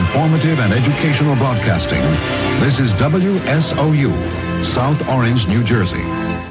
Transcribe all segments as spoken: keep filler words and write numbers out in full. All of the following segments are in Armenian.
informative and educational broadcasting. This is W S O U, South Orange, New Jersey.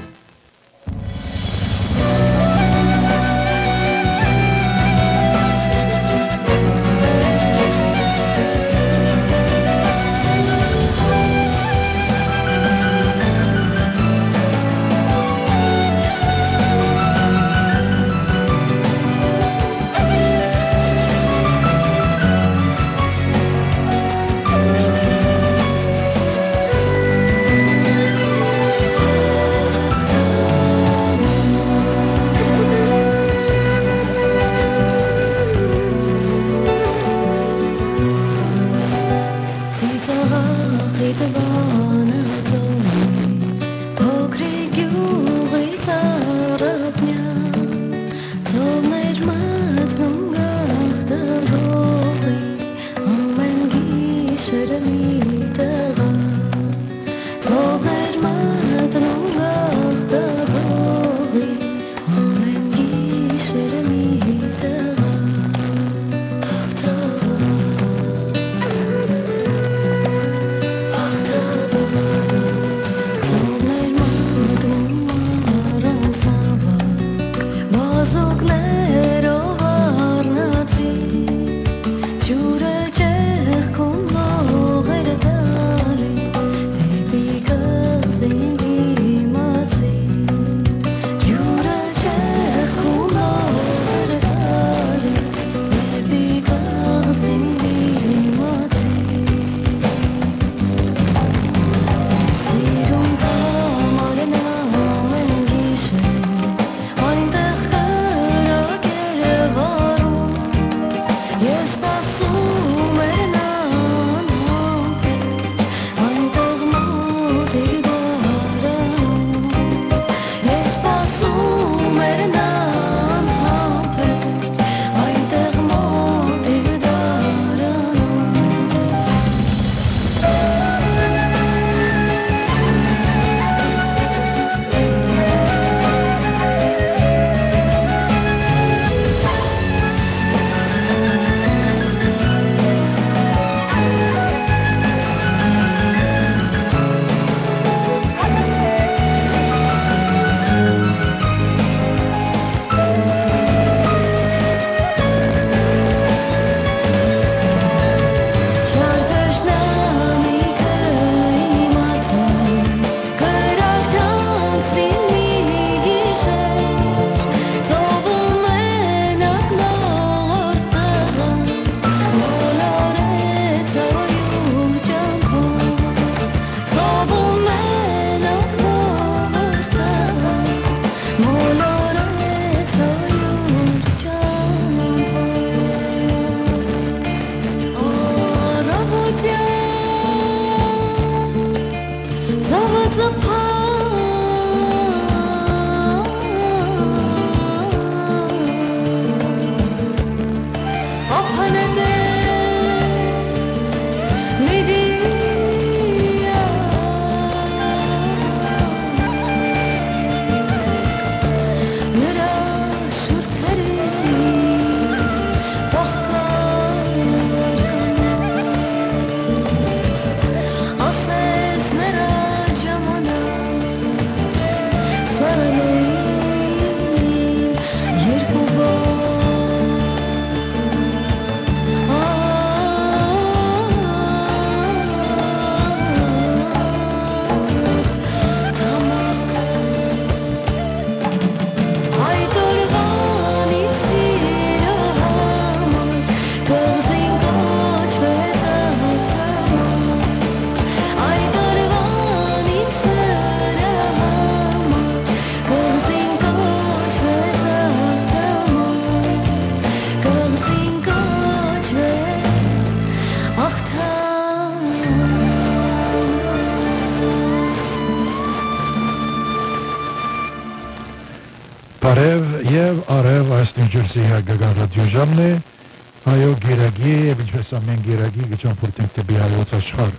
Արև եւ արև այս Նյու Ջերսի հայկական ռադիոժամն է, հայո գերագի եւ ինչպես ամեն գերագի գճամփորտենք դեպի հայոց աշխարհ։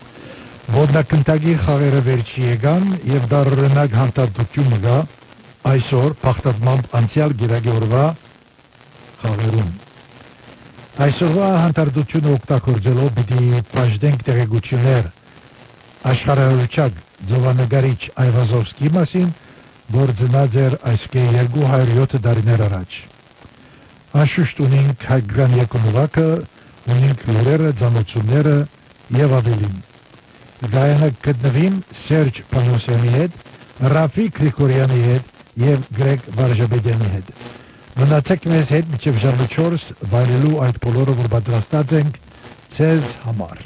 Ոդնակնտագի խաղերը վերջի եկան եւ դառնակ հանդարտությունը գա այսօր փախտատմամբ անցյալ գերագի օրվա խաղերում։ Այսօրվա հանդարտությունը օգտագործելով պիտի պաշտենք տեղեկություններ աշխարհահռչակ ձովանկարիչ Այվազովսկի մասին, որ ծնած էր այսքե երկու հարյուր յոթ տարիներ առաջ։ Անշուշտ ունենք հայկական եկունուղակը, ունենք լուրերը, ծանոթությունները եւ ավելին։ Գայանը գտնվին Սերժ Պանոսյանի հետ, Ռաֆիկ Գրիգորյանի հետ եւ Գրեգ Վարժաբեդյանի հետ։ Մնացեք մեզ հետ մինչև ժամը չորս վայելելու այդ բոլորը, որ պատրաստած ենք ցեզ համար։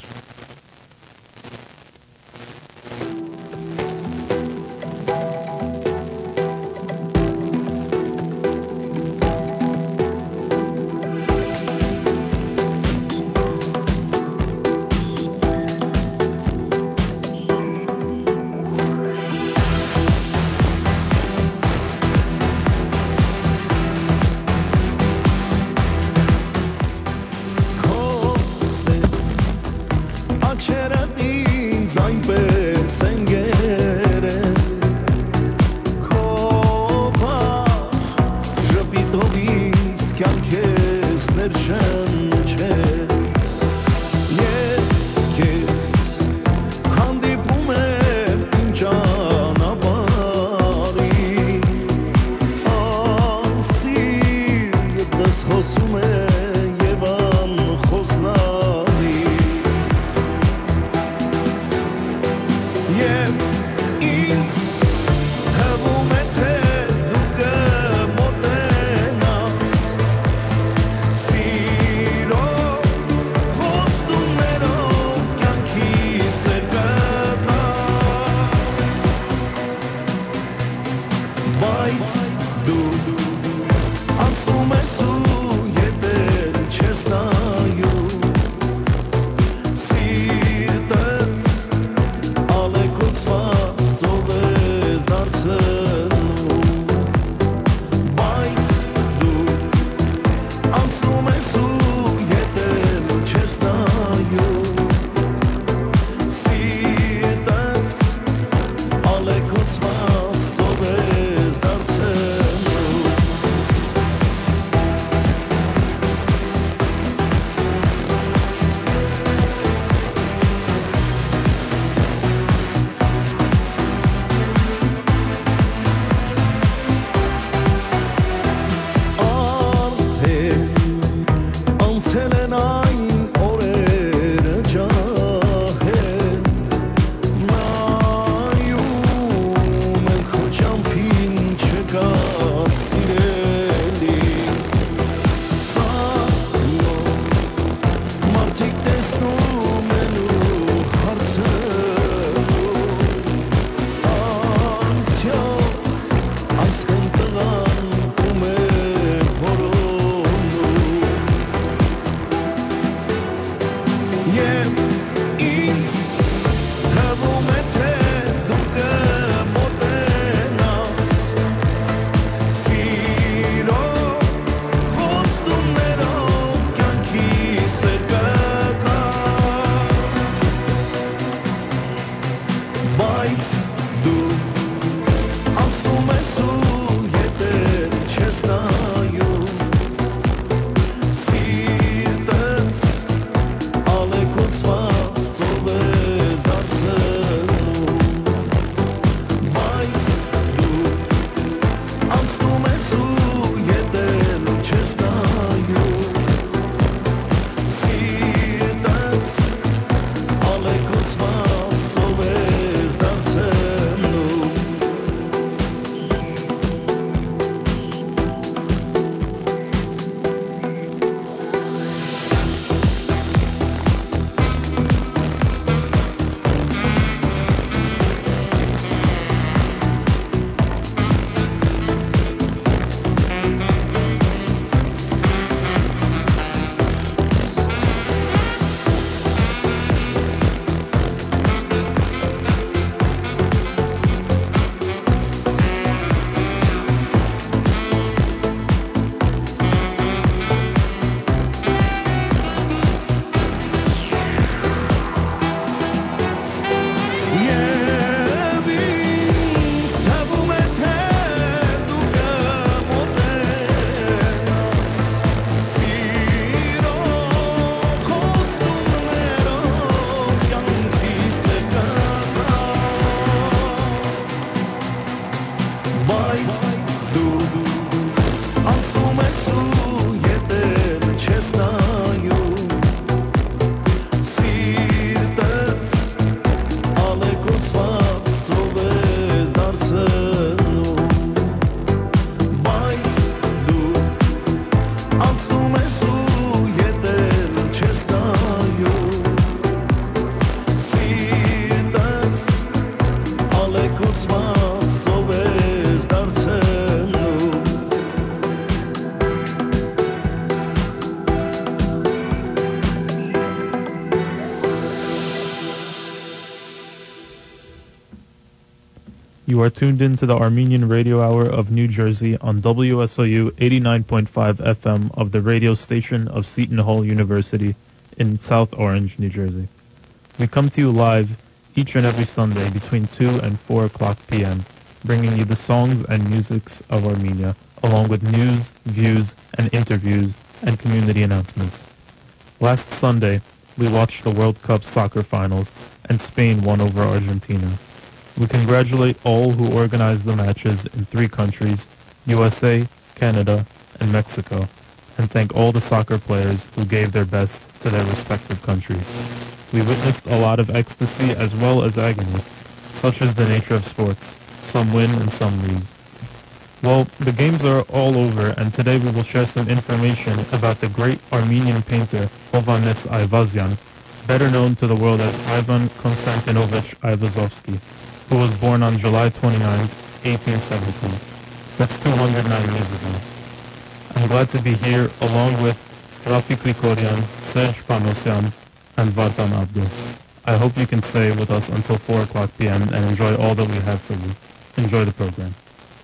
You are tuned in to the Armenian Radio Hour of New Jersey on W S O U eighty-nine point five F M of the radio station of Seton Hall University in South Orange, New Jersey. We come to you live each and every Sunday between two and four o'clock p.m., bringing you the songs and musics of Armenia, along with news, views, and interviews and community announcements. Last Sunday, we watched the World Cup soccer finals, and Spain won over Argentina. We congratulate all who organized the matches in three countries, U S A, Canada, and Mexico, and thank all the soccer players who gave their best to their respective countries. We witnessed a lot of ecstasy as well as agony, such is the nature of sports. Some win and some lose. Well, the games are all over, and today we will share some information about the great Armenian painter Hovhannes Ayvazyan, better known to the world as Ivan Konstantinovich Ayvazovsky, who was born on July twenty-ninth, eighteen seventeen. That's two hundred nine years ago. I'm glad to be here along with Rafik Krikorian, Serge Panosyan, and Vartan Abdu. I hope you can stay with us until four o'clock p.m. and enjoy all that we have for you. Enjoy the program.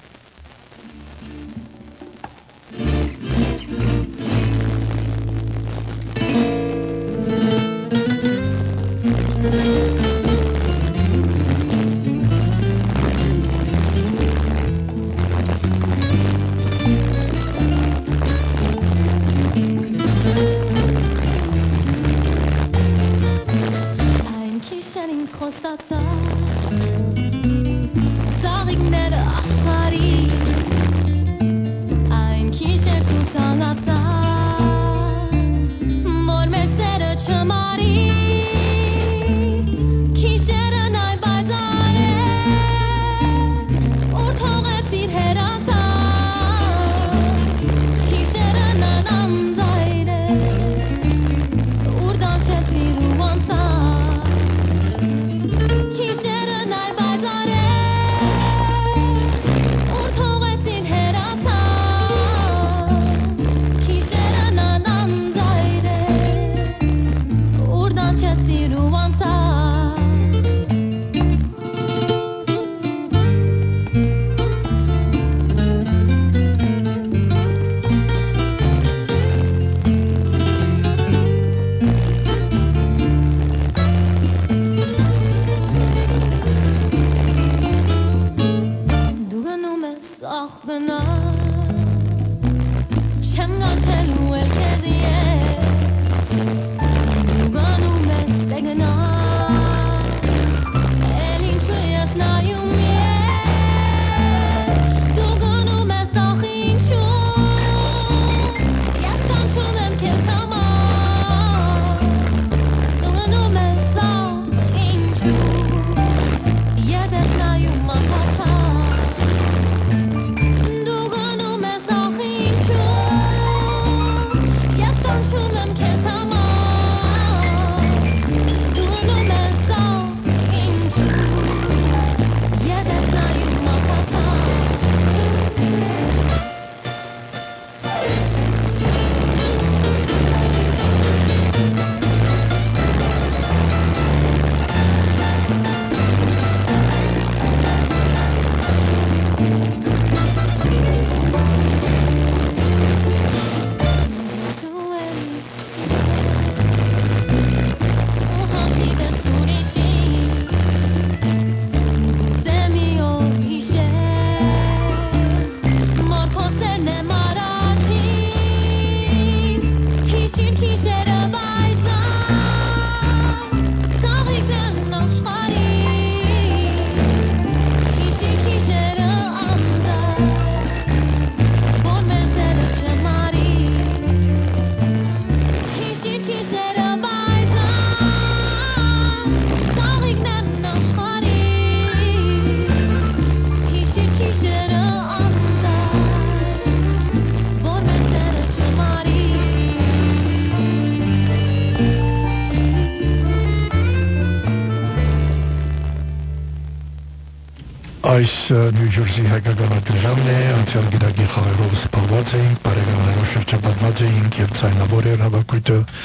Այս Նյու Ջերսի հայկական ատյուժամն է, անցյալ գիրակի խաղերով սպառված էինք, բարեկամներով շրջապատված էինք և ցայնավոր էր հավաքույթը,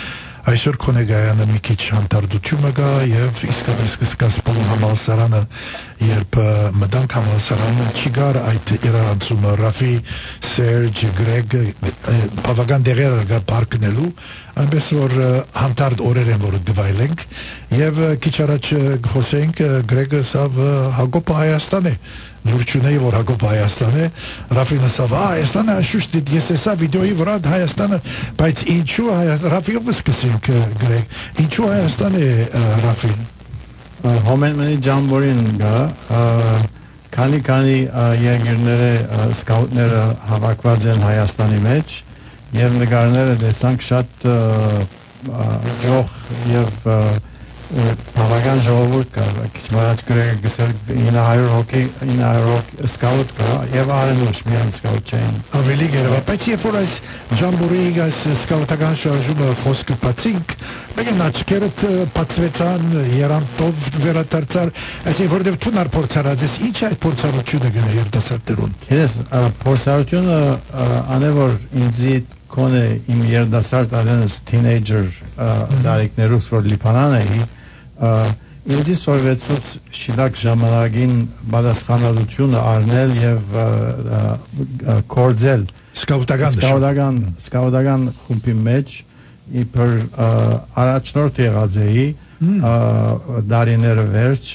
Այսօր Քոնեգայանը մի քիչ հանդարտություն կա եւ իսկապես կսկաս բոլոր համալսարանը երբ մտանք համալսարանը չի գար այդ իրարանցումը Ռաֆի, Սերջ, Գրեգ բավական դեղեր կա պարկնելու այնպես որ հանդարտ օրեր են որ գվայլենք եւ քիչ առաջ խոսենք Գրեգը սավ Հակոբ Հայաստան է Լուրչունեի որ Հակոբ Հայաստան է Ռաֆինը սավ Հայաստանը շուշտ ես էսա վիդեոյի վրա Հայաստանը բայց ինչու Ռաֆիով սկսենք Գրեգ ինչու Հայաստան է Ռաֆին Հոմենմենի ջամբորին գա քանի քանի երկրները սկաուտները հավաքված են Հայաստանի մեջ եւ նկարները տեսանք շատ յող եւ բավական ժողովուրդ կա քիչ մարաջ գրեգ գսել ինը հարյուր հոգի ինը հարյուր հոգի սկաուտ կա եւ արենուշ միան սկաուտ չեն ավելի գերվա բայց երբ որ այս ջամբորի գաս սկաուտական շարժումը խոսքը բացինք Մեկն աչքերդ բացվեցան երանտով վերադարձար այսինքն որտեղ թունար փորձարած ես ինչ այդ փորձառությունը գնա երդասարտերուն Ես փորձառությունը անևոր ինձի կոնե իմ երդասարտ adens teenager դարիքներուց որ Լիբանան էի ինձի սովետոց շիլակ ժամանակին բادسխանալությունը առնել եւ կորձել սկաուտական սկաուտական սկաուտական խումբի մեջ իբր առաջնորդ եղած էի դարիները վերջ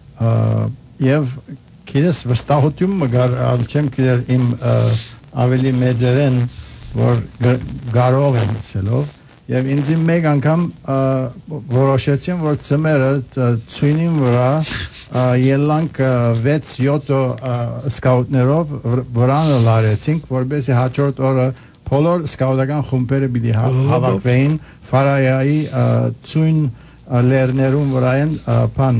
եւ քիլես վստահություն մգար ալչեմ քիլեր իմ ավելի մեծերեն որ կարող եմ ցելով եւ ինձ մեկ անգամ որոշեցին որ ծմերը ցույնին վրա ելանք վեց յոթ սկաուտներով վրանը լարեցինք որբեսի հաջորդ օրը բոլոր սկաուտական խումբերը պիտի հավաքվեին Ֆարայայի ցույն լերներում վրայեն բան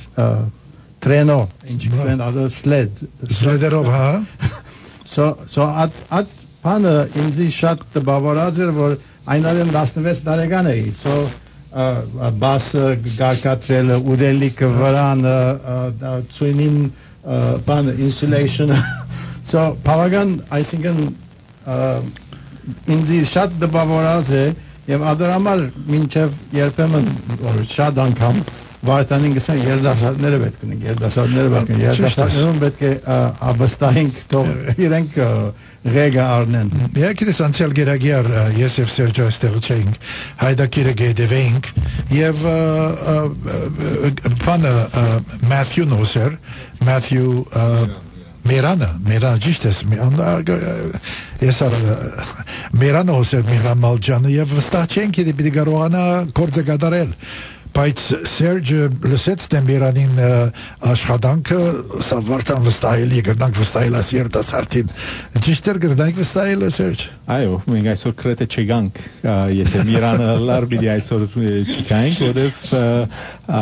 տրենո ինչքան ադը սլեդ սլեդերով հա so so at at բանը ինձի շատ բավարար էր որ այնալեն տասնվեց տարեկան էի so բասը գարկատրելը ուդելիկը վրան ցույնին բան insulation so բավական այսինքն ինձի շատ բավարար է եւ ադրամալ մինչեւ երբեմն շատ անգամ վարտանին գսեն երդասարտները պետք ունեն երդասարտները պետք են երդասարտներում պետք է ապստահենք թող իրենք Rega Arnen. Ja, kides անցյալ գերագիար ես եւ Սերջո այստեղ չենք հայդակիրը գեդվենք եւ բանը Matthew Noser Matthew Mirana Mirana ճիշտ է ես Mirana Noser Miran Maljan եւ վստահ չենք եթե պիտի կարողանա կորձը կատարել բայց Սերջը լսեց Տեմբերանին աշխատանքը սա վարտան վստահելի գտնանք վստահել աս երիտասարդին ճիշտ էր գտնանք վստահել Սերջ այո մենք այսօր կրեթե չգանք եթե Միրանը լար բիդի այսօր չգանք որովհետև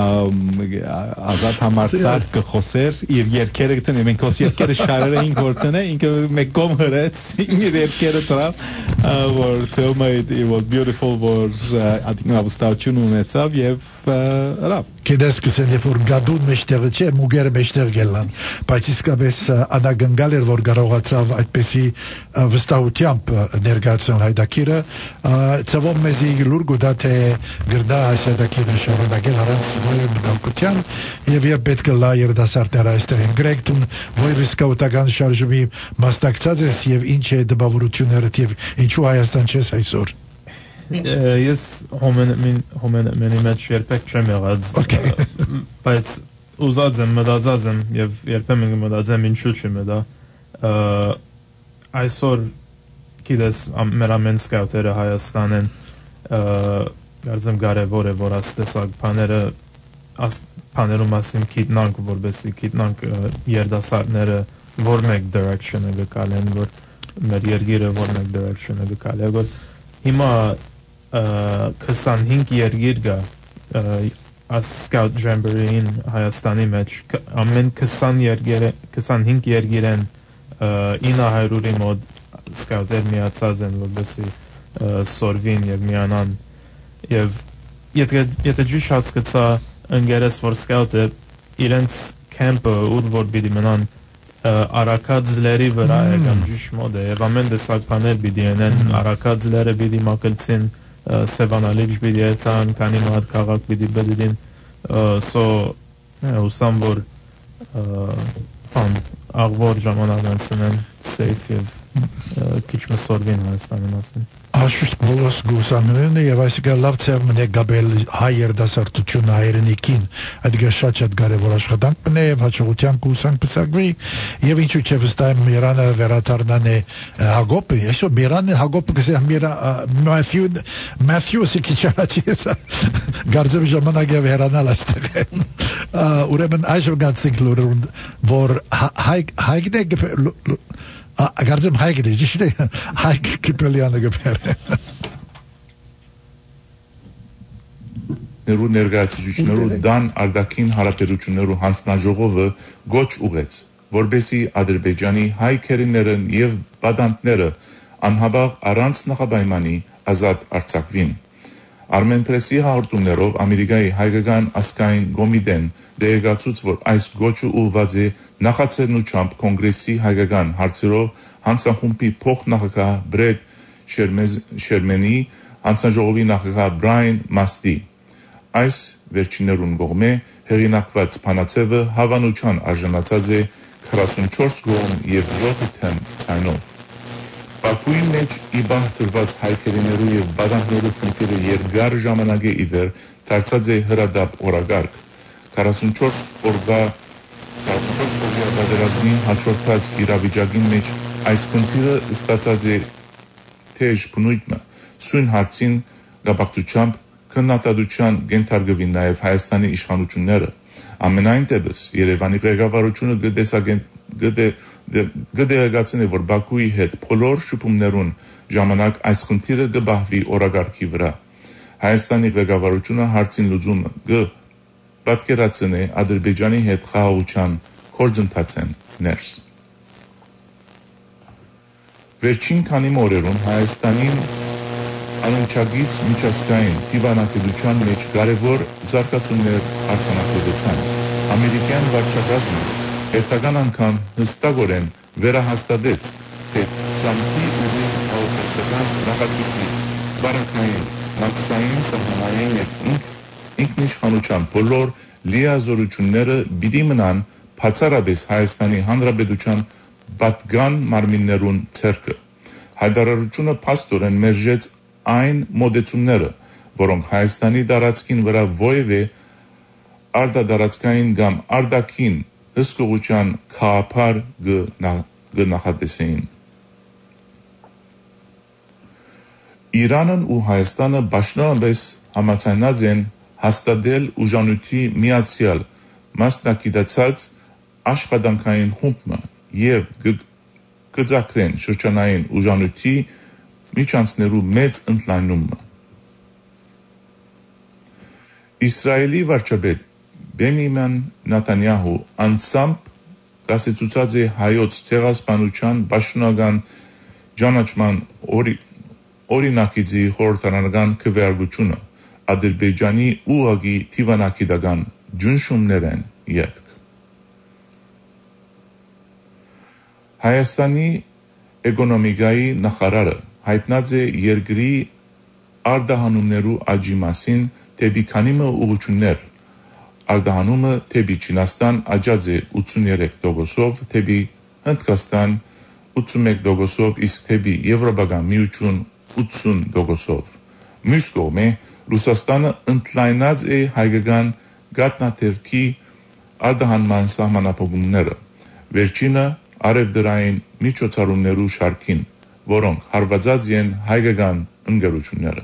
ազատ համարցակ կխոսեր իր երկերը գտնի մենք ոս երկերը շարեր էինք որտնե ինքը մեկ կողմ հրեց իր երկերը դրավ որ tell me it was beautiful որ ադինա վստահություն ունեցավ եւ Rab. Kides կսեն երբ որ գադուն մեջտեղը չէ, մուգերը մեջտեղ գելան, բայց իսկապես անագնգալ էր որ կարողացավ այդպեսի վստահությամբ ներկայացնել հայդակիրը, ծավալ մեզի լուր գուտա թե գրդա այս հայդակիրը շարունակել առանց ոյր մտալկության եւ երբ պետք է լա երդասարտները այստեղ են գրեգտուն ոյր սկաուտական շարժումի մասնակցած ես եւ ինչ է դպավորությունները եւ ինչու Հայաստան չես այսօր Ես հոմենի մեջ երբեք չեմ եղած, բայց ուզած եմ, մտածած եմ և երբեմն մտածեմ ինչու չեմ դա այսօր գիտես մեր ամեն սկաուտերը Հայաստան են կարծեմ կարևոր է որ աս տեսակ բաները բաներում ասիմ գիտնանք որպեսզի գիտնանք երդասարտները որ մեկ direction-ը գկալեն որ մեր երկիրը որ մեկ direction-ը գկալե որ հիմա քսանհինգ երկիր կա as scout jamboree-ին Հայաստանի մեջ ամեն քսան երկեր քսանհինգ երկիրեն ինը հարյուրի մոտ սկաուտեր միացած են որպեսզի սորվին եւ միանան եւ եթե եթե ճիշտ հասկացա ընկերս որ սկաուտը իրենց կեմպը ուր որ պիտի մնան արակածների վրա է կամ ճիշտ մոտ է եւ ամեն տեսակ բաներ պիտի անեն արակածները պիտի մակլցին սևանալիք պիտի երթան, քանի մատ քաղաք պիտի բդին, so ուսամ որ բան աղվոր ժամանակ անցնեն safe եւ քիչ մսորվին Հայաստանի մասին Աշուշտ բոլորս գուսաններն եւ այսինքն լավ ծավ մնե գաբել հայ երդասարտությունը հայրենիքին այդ գշաճ այդ կարևոր աշխատանք մնե եւ հաջողության գուսանք պսակվի եւ ինչու՞ չէ վստահ Միրանը վերաթարնան է Հագոպը այսօ Միրանը Հագոպը կսե Միրա Մաթյու Մաթյու Սիկիչանաչես գարձեմ ժամանակ եւ հեռանալ այստեղ ուրեմն այժմ գացինք լուրն որ հայ հայգնե Գարձեմ հայք է ճիշտ է հայք կիպելյանը գբեր Ներու ներկայացուցիչներու դան արդակին հարաբերություններու հանձնաժողովը գոչ ուղեց որբեսի Ադրբեջանի հայ քերիներն եւ բադանտները անհաբաղ առանց նախապայմանի ազատ արձակվին Armen Press-ի հաղորդումներով Ամերիկայի հայկական ազգային կոմիտեն դեղեցուց որ այս գոչը ուղղված է նախաձեռնությամբ կոնգրեսի հայկական հարցերով հանձնախումբի փոխնախագահ Բրեդ Շերմենի հանձնաժողովի նախագահ Բրայան Մաստի այս վերջիներուն կողմէ հեղինակված փանացեվը հավանության արժանացած է քառասունչորս կողմ եւ յոթ թեմ ցայնով Բաքուի մեջ իբահ տրված հայքերիներու եւ բադաններու քննիները երկար ժամանակի իվեր դարձած է հրադապ օրագարկ քառասունչորս օրվա քառասունչորս օրվա պատերազմի հաջորդած իրավիճակի մեջ այս քննիները ստացած է թեժ բնույթը սույն հարցին գաբակցությամբ քննադատության գենթարգվին նաեւ Հայաստանի իշխանությունները ամենայն դեպս Երևանի ղեկավարությունը գտեսագեն գտե գդեգացնի որ Բաքուի հետ բոլոր շփումներուն ժամանակ այս խնդիրը գբահվի օրագարքի վրա Հայաստանի ղեկավարությունը հարցին լուծումը գ պատկերացնի Ադրբեջանի հետ խաղաղության գործընթացեն ներս Վերջին քանի օրերում Հայաստանին անընդհանուր միջազգային դիվանագիտության մեջ կարևոր զարգացումներ արձանագրվեցան ամերիկյան վարչակազմը Երթական անգամ հստակորեն վերահաստատեց, թե Թրամփի ուղի հաղորդակցական նախագծի բարակային, մաքսային, սահմանային և ինքնիշխանության բոլոր լիազորությունները պիտի մնան բացառապես Հայաստանի Հանրապետության պատգան մարմիններուն ցերկը։ Հայտարարությունը փաստորեն մերժեց այն մոդեցումները, որոնք Հայաստանի տարածքին վրա ովևէ արտադարձային կամ արտաքին հսկողության քաղափար գնահատեսեին։ Իրանն ու Հայաստանը պաշտոնապես համաձայնած են հաստատել ուժանույթի միացյալ մասնակցած աշխատանքային խումբը եւ կձակրեն շրջանային ուժանույթի միջանցներու մեծ ընդլայնումը։ Իսրայելի վարչապետ Բենյամին Նեթանյահու անցամբ կասեցուցած է հայոց ցեղասպանության պաշտոնական ճանաչման օրինակիցի խորհրդարանական քվեարկությունը Ադրբեջանի ուղղակի դիվանագիտական ջնշումներն յետք Հայաստանի էկոնոմիկայի նախարարը հայտնած է երկրի արտահանումներու աճի մասին դեպի քանի ուղղություններ Արտահանումը թեպի Չինաստան աճած է ութսուներեք տոկոսով, թեպի Հնդկաստան ութսունմեկ տոկոսով, իսկ թեպի Եվրոպական միություն ութսուն տոկոսով։ Մյուս կողմէ Ռուսաստանը ընդլայնած է հայկական գատնաթերքի արտահանման սահմանափակումները։ Վերջինը արևդրային միջոցառումներու շարքին, որոնք հարվածած են հայկական ընկերությունները։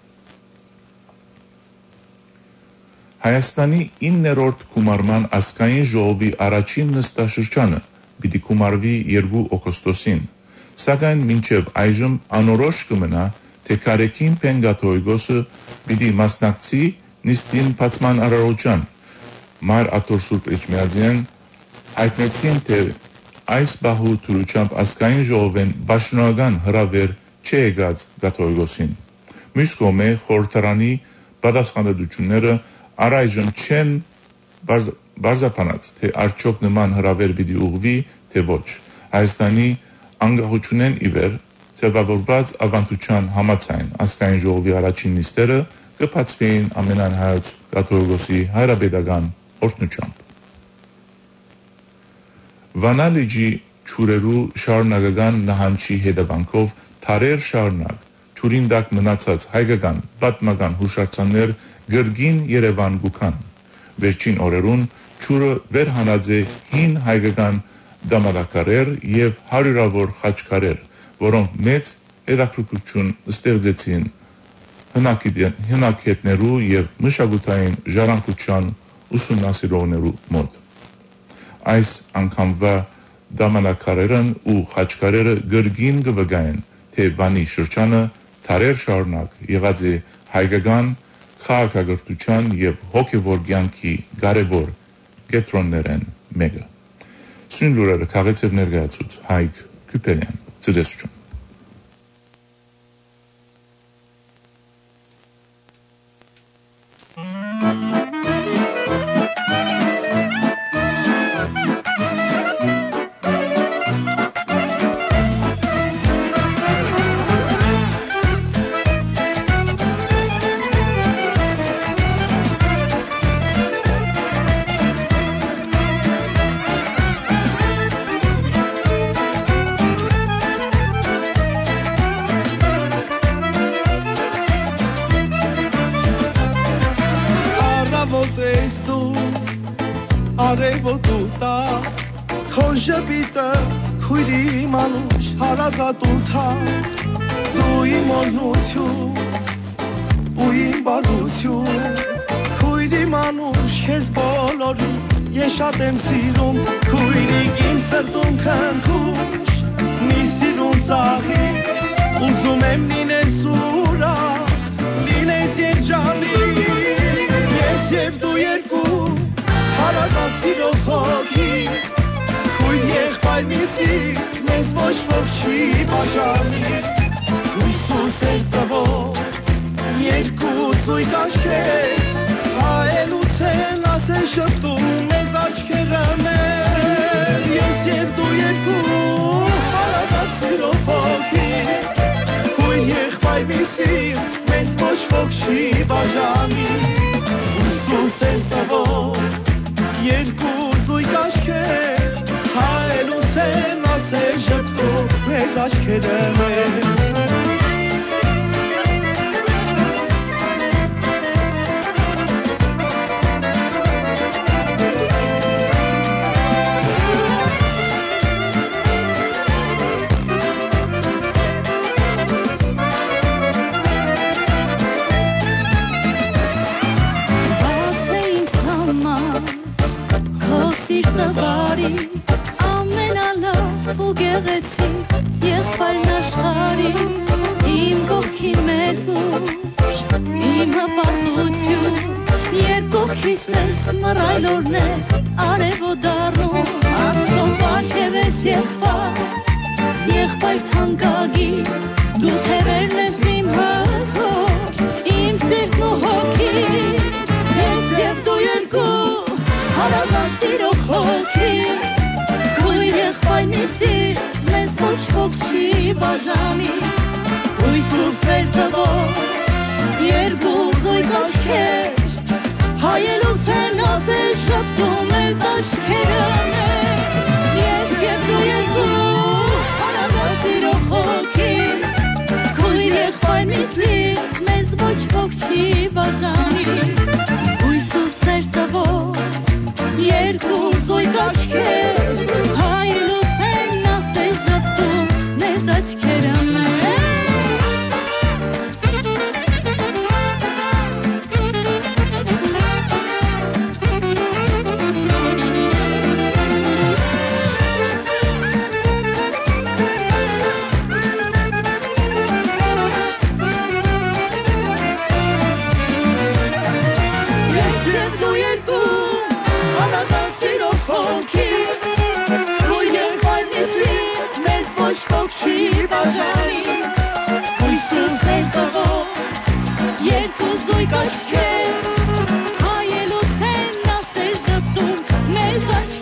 Հայաստանի իններորդ գումարման ազգային ժողովի առաջին նստաշրջանը պիտի գումարվի երկու օգոստոսին, սակայն մինչև այժմ անորոշ կմնա, թե Կարեկին Պենգաթոյգոսը պիտի մասնակցի նիստին բացման արարողության։ Մայր Աթոր Սուրբ Էջմիածին հայտնեցին, թե այս բահու թուրությամբ ազգային ժողովեն պաշտոնական հրավեր չի եկած Գաթոյգոսին։ Մյուս կողմէ խորհրդարանի պատասխանատվությունները Առայժմ չեն բարձրացած, թե արդյոք նման հրավեր պիտի ուղղվի, թե ոչ։ Հայաստանի անկախությունեն ի վեր ձևավորված ավանդության համաձայն ազգային ժողովի առաջին նիստերը կբացվեին ամենայն հայոց կաթողիկոսի հայրապետական օրհնությամբ։ Վանա լիճի ջուրերու շարունակական նահանջի հետևանքով թարեր շարունակ ջուրին տակ մնացած հայկական պատմական հուշարձաններ գրգին Երևան գուքան։ Վերջին օրերուն ջուրը վերհանած է հին հայկական դամալակարեր եւ հարյուրավոր խաչքարեր, որոնք մեծ հետաքրքրություն ստեղծեցին հնակետներու եւ մշակութային ժառանգության ուսումնասիրողներու մոտ։ Այս անգամվա դամալակարերն ու խաչքարերը գրգին կվգային, թե Վանի շրջանը թարեր շարունակ եղած է հայկական քաղաքակրթության եւ հոգեվոր կյանքի կարևոր կետրոններեն մեկը։ Սույն լուրերը քաղեցև ներկայացուց Հայկ Քյուպելյան, ցտեսություն։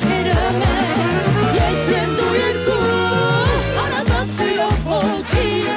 Yes,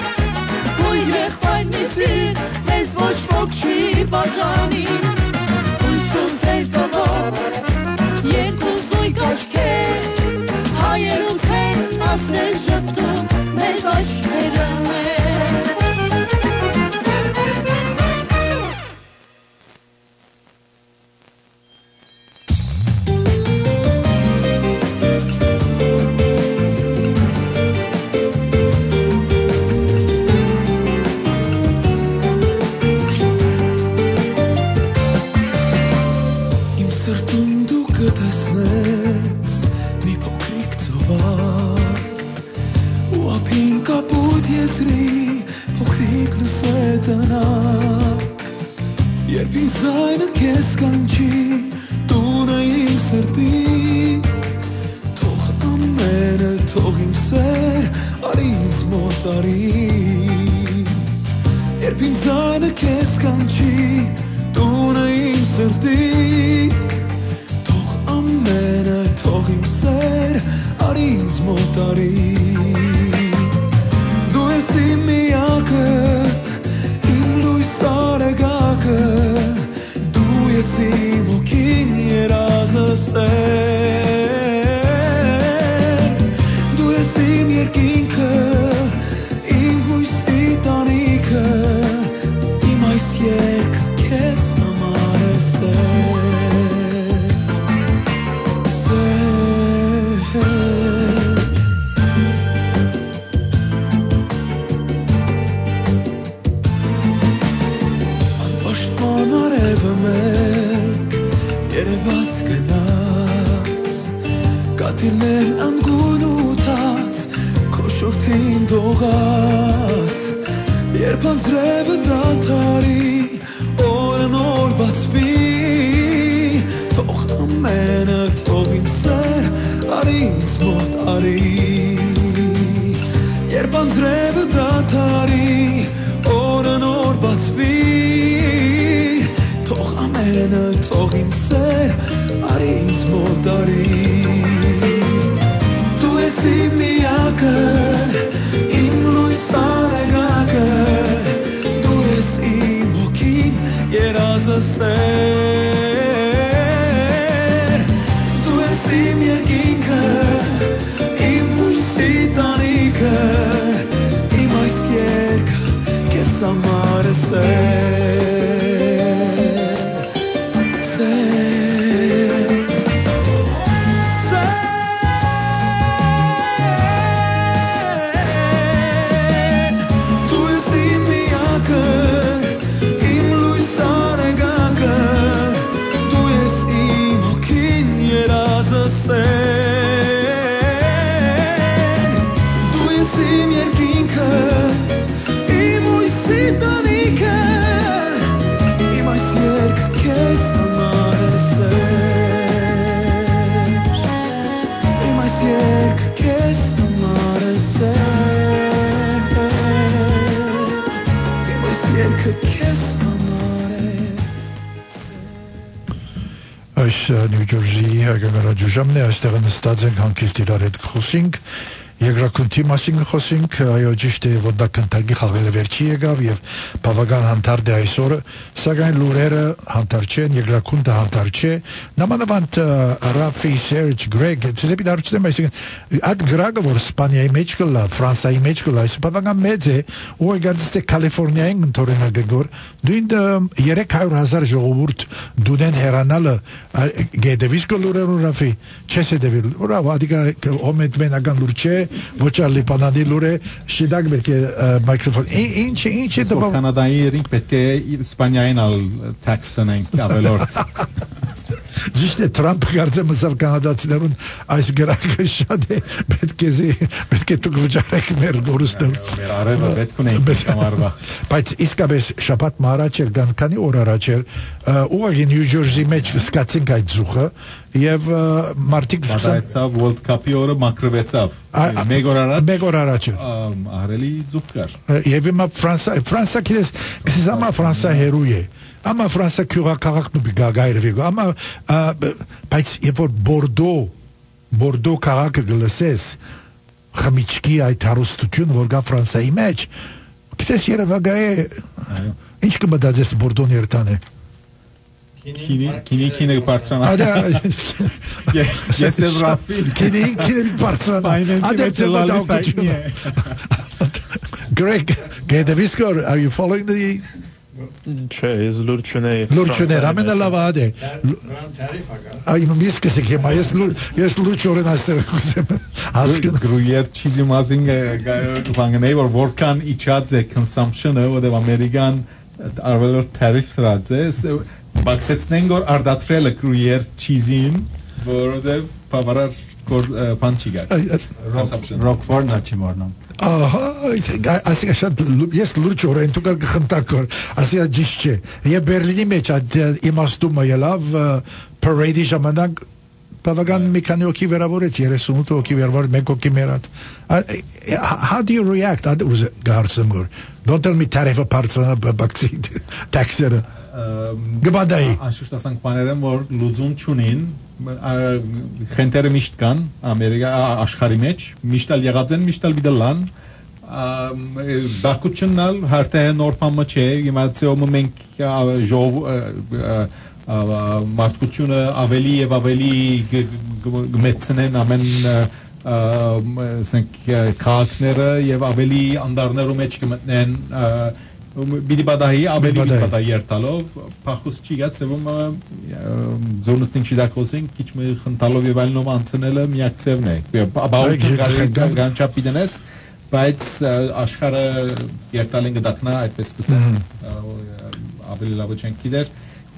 տեսնես մի փոքրիկ ծովակ ու ափին կապույտ եզրի փոքրիկ լույսե տնակ երբ ինձ ձայնը քեզ կանչի տունը իմ սրտի թող ամենը թող իմ սեր արի ինձ մոտ արի երբ ինձ ձայնը քեզ կանչի տունը իմ սրտի թող ամենը թող իմ սեր արի ինձ մոտ արի դու ես իմ միակը իմ լույս արեգակը դու ես իմ հոգին երազը սեր դու ես իմ երկինքը իմ հույսի տանիքը իմ այս երգը քեզ համար է սեր սեր անպաշտպան արևը մեկ երևաց գնաց կաթիլներ անգուն ուտած քո շորթին դողաց երբ անձրևը դադարի օրը նոր բացվի թող ամենը թող իմ սեր արի ինձ մոտ արի երբ անձրևը դադարի օրը նոր բացվի թող ամենը թող իմ սեր արի ինձ մոտ արի դու ես իմ միակը իմ լույս արեգակը դու ես իմ հոգին երազը սեր դու ես իմ երկինքը իմ հույսի տանիքը իմ այս երգը քեզ համար է սեր սեր դու ես իմ միակը իմ լույս արեգակը դու ես իմ հոգին երազը սեր դու ես իմ երկինքը իմ հույսի տանիքը իմ այս երգը քեզ համար է սեր իմ այս երգը քեզ համար է սեր իմ այս երգը քեզ համար է Այս Նյու Ջերսիի հայկական ռադիոժամն է, այստեղ նստած ենք հանկիստ իրար հետ խոսենք Երկրակունքի մասին խոսենք, այո ճիշտ է, որ դա կնտագի խաղերը վերջի եկավ եւ բավական հանդարտ է այսօրը, սակայն լուրերը հանդարտ չեն, երկրակունքը հանդարտ չէ, նամանավանդ Ռաֆի, Սերջ, Գրեգ, ցեզեպի դարուցում այսինքն այդ գրագը որ Իսպանիայի մեջ կլա, Ֆրանսիայի մեջ կլա, այս բավական մեծ է, ու գարցես թե Կալիֆոռնիային ընթորենագոր, դույն երեք հարյուր հազար ժողովուրդ դուդեն հերանալը գեդևիս կլուրերուն Ռաֆի, չես է դեվիլ, ուրա վադիկա օմենտ մենական լուր չէ ոչ ալի պանադի լուրը շիդակ պետք է մայքրոֆոն ինչ ինչ է դեպի կանադայի երինք պետք է Իսպանիային ալ տաքս տնենք ավելորդ Ճիշտ է Թրամփը կարծեմ ասավ կանադացիներուն այս գրակը շատ է պետք է պետք է դուք վճարեք մեր գորուստը մեր արևը պետք ունենք համարվա բայց իսկապես շաբաթ մարաչ էր քանի օր առաջ էր ուղղակի Նյու Ջերսի մեջ սկացինք այդ զուխը եւ մարտիկ սկսեցավ World Cup-ի օրը մակրվեցավ մեկ օր առաջ մեկ օր առաջ ահրելի զուխ կար եւ հիմա Ֆրանսա Ֆրանսա քիլես կսամա Ֆրանսա հերույ է Ama Fransa kürakağak mı bir gagayır ama բայց երբ որ Բորդո Բորդո քաղաքը գլսես խմիչքի այդ հարստություն որ գա Ֆրանսայի մեջ գիտես Երևանայ ինչ կմտածես Բորդոն երթանը Քինի քինի քինի բարձրանա Ես եմ Ռաֆի քինի քինի բարձրանա Greg Gedeviskor are you following the Չէ, ես լուր չունեի։ Լուր չուներ, ամենը լավը ադե։ Այ միս կսեք հիմա, ես լուր, ես լուր չորեն այստեղ կուսեմ։ Հասկն գրուեր չիզի մազին վանգնեի որ որքան իջած է consumption-ը, որտեղ ամերիկան արվելոր թարիֆ դրած է, բաքսեցնեն որ արդատրելը գրուեր չիզին որովհետև բավարար բան չի գա։ Ռոկֆորնը չի մորնում։ Ահա, ասի շատ ես լուրջ օրեն դուք գխնդակոր, ասի ջիշ չէ։ Եվ Բերլինի մեջ այդ իմաստումը ելավ parade-ի ժամանակ բավական մի քանի հոգի վերավորեց, երեսունութ հոգի վերավոր, մեկ հոգի մեռած։ How do you react? That was Garsamur. Don't tell me tariff բարձրանա բակսի տաքսերը։ Գբադայի անշուշտ ասանք բաներն որ լուծում չունին, խնդիրը միշտ կան Ամերիկա աշխարհի մեջ, միշտ էլ եղած են, միշտ էլ դիլան, բակուչնալ հարթը նոր բան չէ, իմացիոմը մենք ժով մարդկությունը ավելի եւ ավելի գմեցնեն ամեն ասենք քաղաքները եւ ավելի անդարներու մեջ կմտնեն Բիդի բադահի ավելի բադահի երտալով փախուս չի գացվում զոնստին չդակոսին քիչ մի խնդալով եւ այլնով անցնելը միակ ծևն է բաուճը գանչապիդենես բայց աշխարհը երտալին գտակնա այդպես կսեն ավելի լավ չեն գիտեր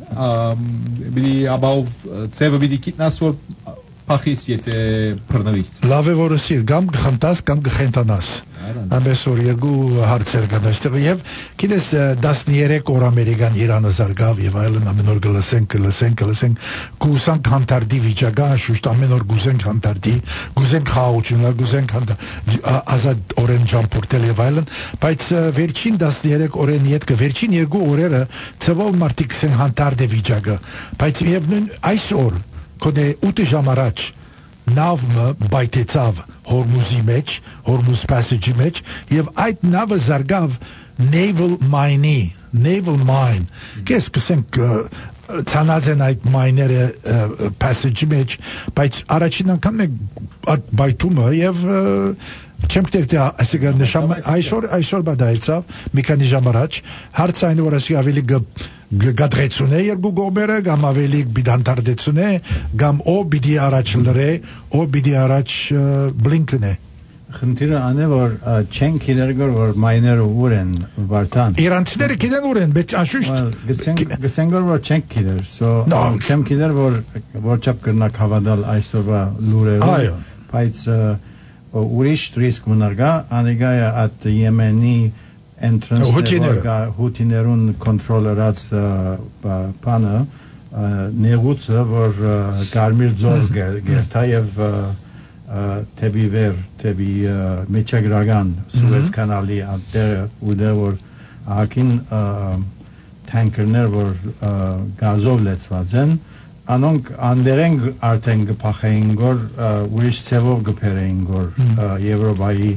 բիդի above ծևը բիդի կիտնաս որ փախիս եթե բռնվիս լավ է որ սիր կամ գխնդաս կամ գխենտանաս Ամես որ երկու հարցեր կան այստեղ եւ գիտես տասներեք օր ամերիկան Իրանը զարգավ եւ այլն ամեն օր գլսենք գլսենք գլսենք գուսանք հանդարտի վիճակա շուշտ ամեն օր գուսենք հանդարտի գուսենք խաղաությունը գուսենք ազատ օրեն ճամփորդել եւ այլն բայց վերջին տասներեք օրեն յետքը վերջին երկու օրերը ծավալ մարտիկ սեն հանդարտ է վիճակը բայց եւ նույն այսօր կոդե ութ ժամ առաջ նավը բայտեցավ Հորմուզի մեջ, Հորմուզ Passage-ի մեջ եւ այդ նավը զարգավ naval mine-ի, naval mine։ Կես կսենք ցանածեն այդ մայները Passage-ի մեջ, բայց առաջին անգամ է այդ բայտումը եւ չեմ գտել ասիկա նշամ այսօր այսօր բադայցավ մի քանի ժամ առաջ հարցային որ ասի ավելի գադրեցուն է երկու գոբերը կամ ավելի բիդանտարդեցուն է կամ օ բիդի առաջ լրե օ բիդի առաջ բլինքն է խնդիրը անե որ չեն գիտեր որ մայները ուր են վարտան իրանցիները գիտեն ուր են բայց անշուշտ գսենք որ չեն գիտեր so չեմ գիտեր որ որ չափ կրնակ հավատալ այսօրվա լուրերը բայց ուրիշ ռիսկ մնարգա անեգա at Եմենի entrance հութիներուն կոնտրոլերած բանը նեղուցը որ կարմիր ձոր գերտա եւ թեբի վեր թեբի մեջագրական Սուեզ կանալի ատերը ու դե որ ակին թանկերներ որ գազով լեցված են անոնք անդերեն արդեն գփախային գոր ուրիշ ծևով գփերային գոր Եվրոպայի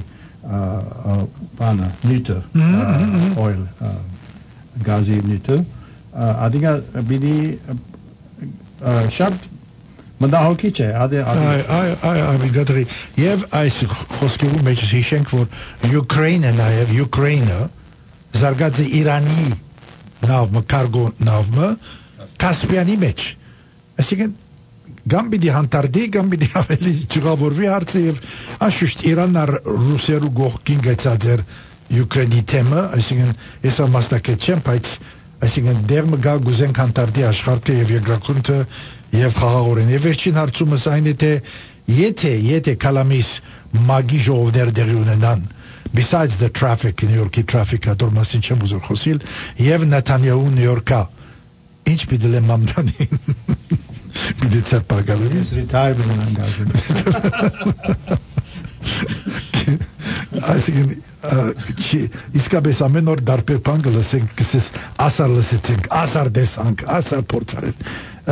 բանը նյութը oil գազի նյութը ադիգա բիդի շատ մտահոգիչ է ադե այ այ այ ադիգադրի եւ այս խոսքերու մեջ հիշենք որ Ուկրաինը նաեւ Ուկրաինը զարգացի Իրանի նավը կարգո նավը Կասպիանի մեջ այսինքն Գամբիդի հանդարտի, գամբիդի ավելի ճղավորվի հարցը և անշուշտ Իրանն առ ռուսերու գողքին գեցած էր Ուկրաինի թեմը, այսինքն ես ամաստակետ չեմ, բայց այսինքն դեղմը գա գուզենք հանդարտի աշխարհքը և երկրակունքը և խաղաղորեն։ Եվ վերջին հարցումս այն է թե եթե, եթե կալամիս մագի ժողովներ դեղի ունենան, besides the traffic, New York-ի traffic-ը, դոր մասին չեմ ուզոր խոսիլ, և Նեթանյահու Նյու Յորքա, ինչ պիտել է մամդանին։ Բիդեցար պագալում ես retire բնան գազում այսինքն իսկապես ամեն օր դարբեր բան գլսենք կսես ասար լսեցինք ասար դեսանք ասար փորձարեց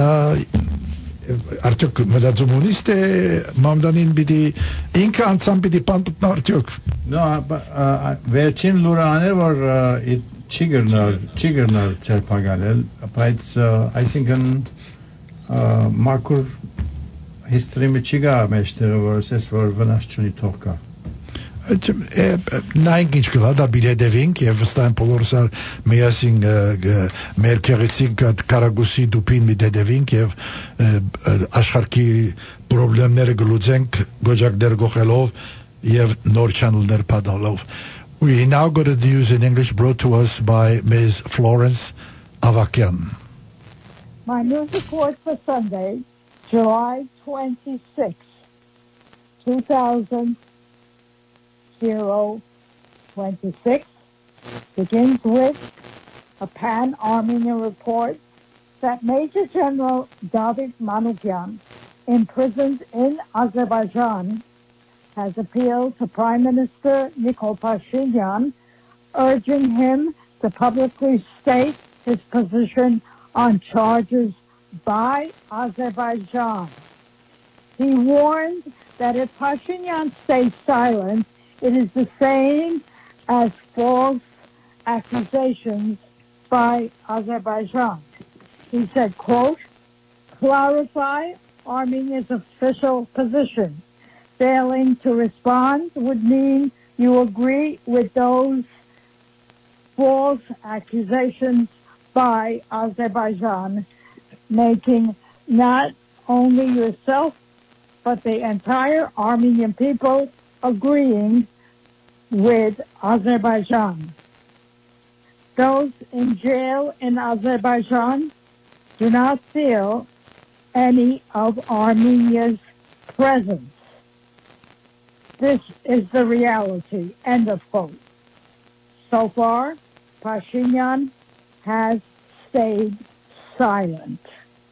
արդյոք մտածում ունիս թե մամդանին պիտի ինքը անցան պիտի պանտն արդյոք վերջին լուրը աներ որ չի գրնար չի գրնար ծեր պագալել բայց այսինքն մակուր history-ը չկա մեջտեղը որ ասես որ վնաս չունի թող կա նայենք ինչ կլա դա բիլեդևինք եւ վստահ բոլորս ար միասին մեր քերեցիկ կարագուսի դուպին մի դեդևինք եւ աշխարհի խնդիրները գլուծենք գոջակներ գողելով եւ նոր channel-ներ պատալով we now got the news in English brought to us by Miz Florence Avakian. My news report for Sunday July twenty-sixth, two thousand, twenty-six, begins with a pan-Armenian report that Major General David Manukyan, imprisoned in Azerbaijan, has appealed to Prime Minister Nikol Pashinyan, urging him to publicly state his position on charges by Azerbaijan. He warned that if Pashinyan stays silent, it is the same as false accusations by Azerbaijan. He said, quote, clarify Armenia's official position. Failing to respond would mean you agree with those false accusations by Azerbaijan, making not only yourself, but the entire Armenian people agreeing with Azerbaijan. Those in jail in Azerbaijan do not feel any of Armenia's presence. This is the reality, end of quote. So far, Pashinyan has stayed silent.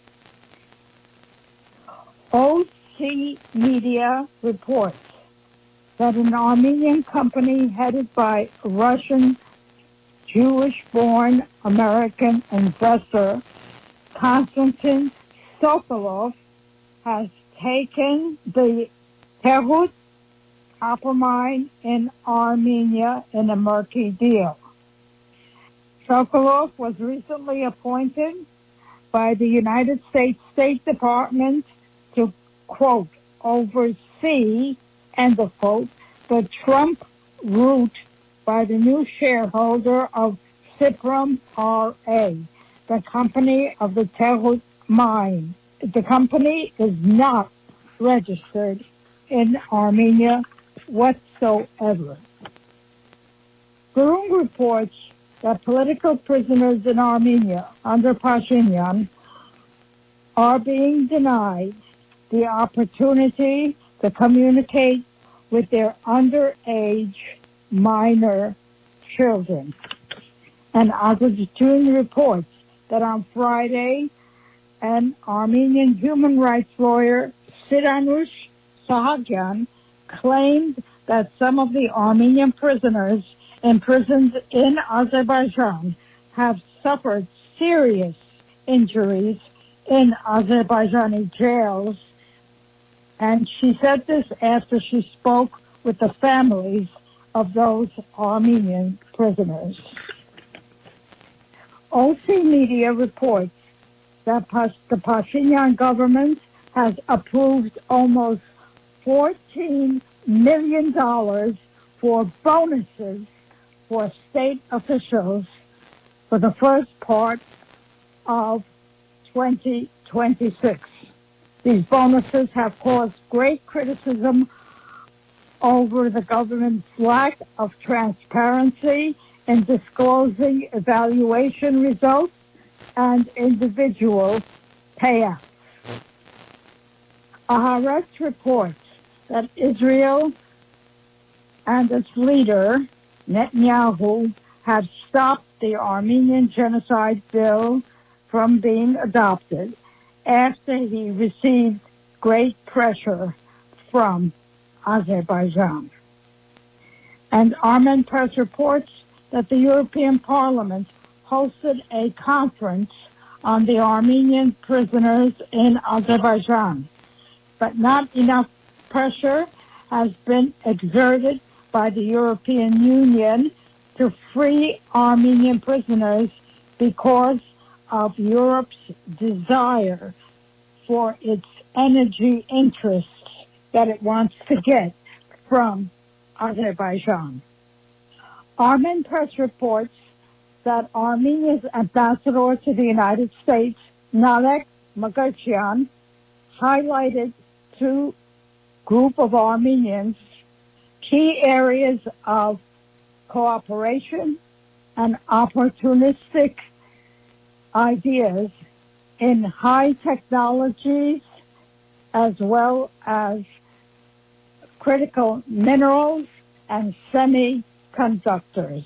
O C Media reports that an Armenian company headed by Russian Jewish-born American investor Konstantin Sokolov has taken the Tehut copper mine in Armenia in a murky deal. Sokolov was recently appointed by the United States State Department to, quote, oversee, end of quote, the Trump route by the new shareholder of Ciprum R A, the company of the Tehut mine. The company is not registered in Armenia whatsoever. Gurung reports that political prisoners in Armenia under Pashinyan are being denied the opportunity to communicate with their underage minor children. And Azerbaijan reports that on Friday, an Armenian human rights lawyer, Siranush Sahakyan, claimed that some of the Armenian prisoners imprisoned in Azerbaijan have suffered serious injuries in Azerbaijani jails. And she said this after she spoke with the families of those Armenian prisoners. O C Media reports that the Pashinyan government has approved almost fourteen million dollars for bonuses for state officials for the first part of twenty twenty-six. These bonuses have caused great criticism over the government's lack of transparency in disclosing evaluation results and individual payouts. Haaretz reports that Israel and its leader, Netanyahu, have stopped the Armenian genocide bill from being adopted after he received great pressure from Azerbaijan. And Armen Press reports that the European Parliament hosted a conference on the Armenian prisoners in Azerbaijan, but not enough pressure has been exerted by the European Union to free Armenian prisoners because of Europe's desire for its energy interests that it wants to get from Azerbaijan. Armen Press reports that Armenia's ambassador to the United States, Nalek Magachian, highlighted to a group of Armenians key areas of cooperation and opportunistic ideas in high technologies, as well as critical minerals and semiconductors.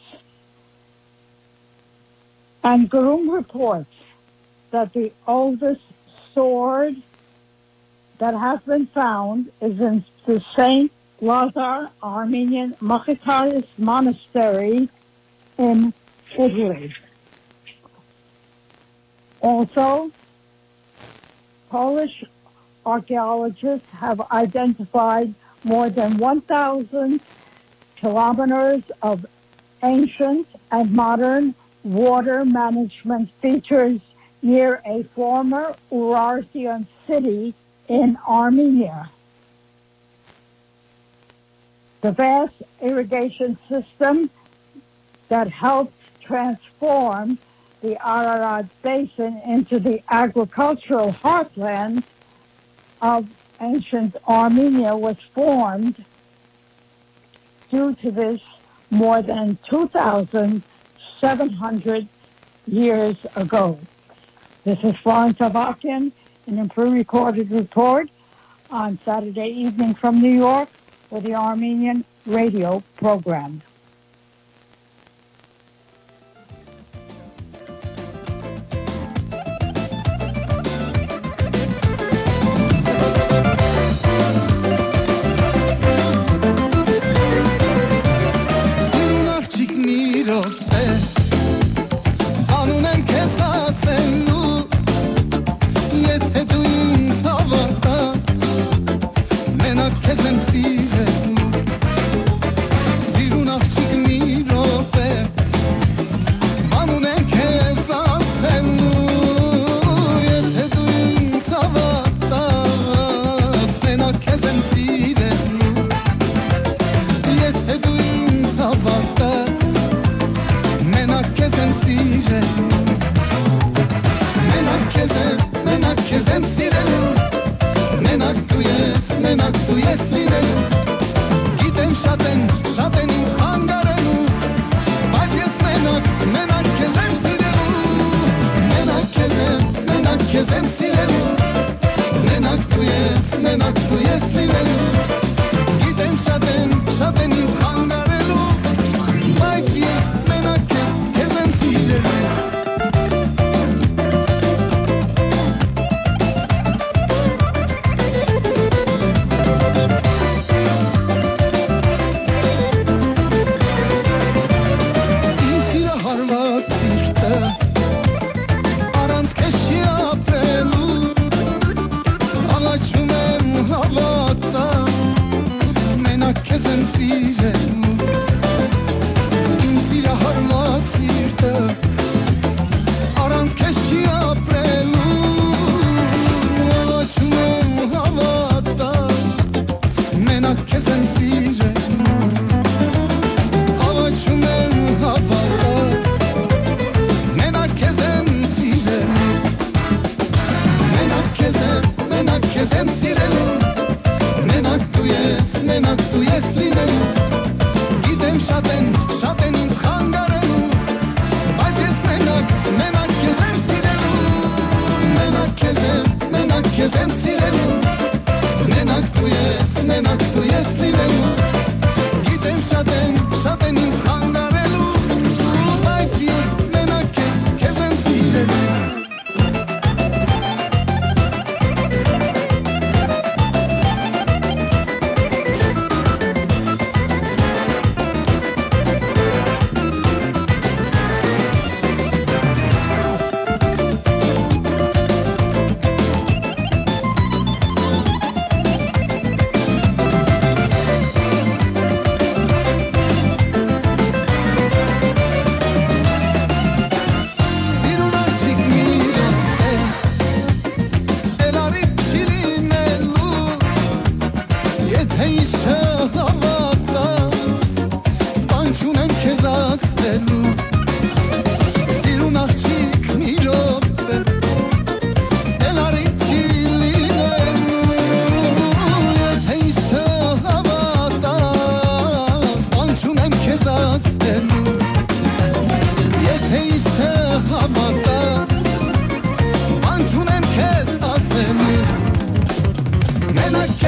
And Groom reports that the oldest sword that has been found is in the Saint Lazar Armenian Machitaris Monastery in Italy. Also, Polish archaeologists have identified more than one thousand kilometers of ancient and modern water management features near a former Urartian city in Armenia. The vast irrigation system that helped transform the Ararat Basin into the agricultural heartland of ancient Armenia was formed due to this more than two thousand seven hundred years ago. This is Florence Avakian in a pre-recorded report on Saturday evening from New York for the Armenian radio program.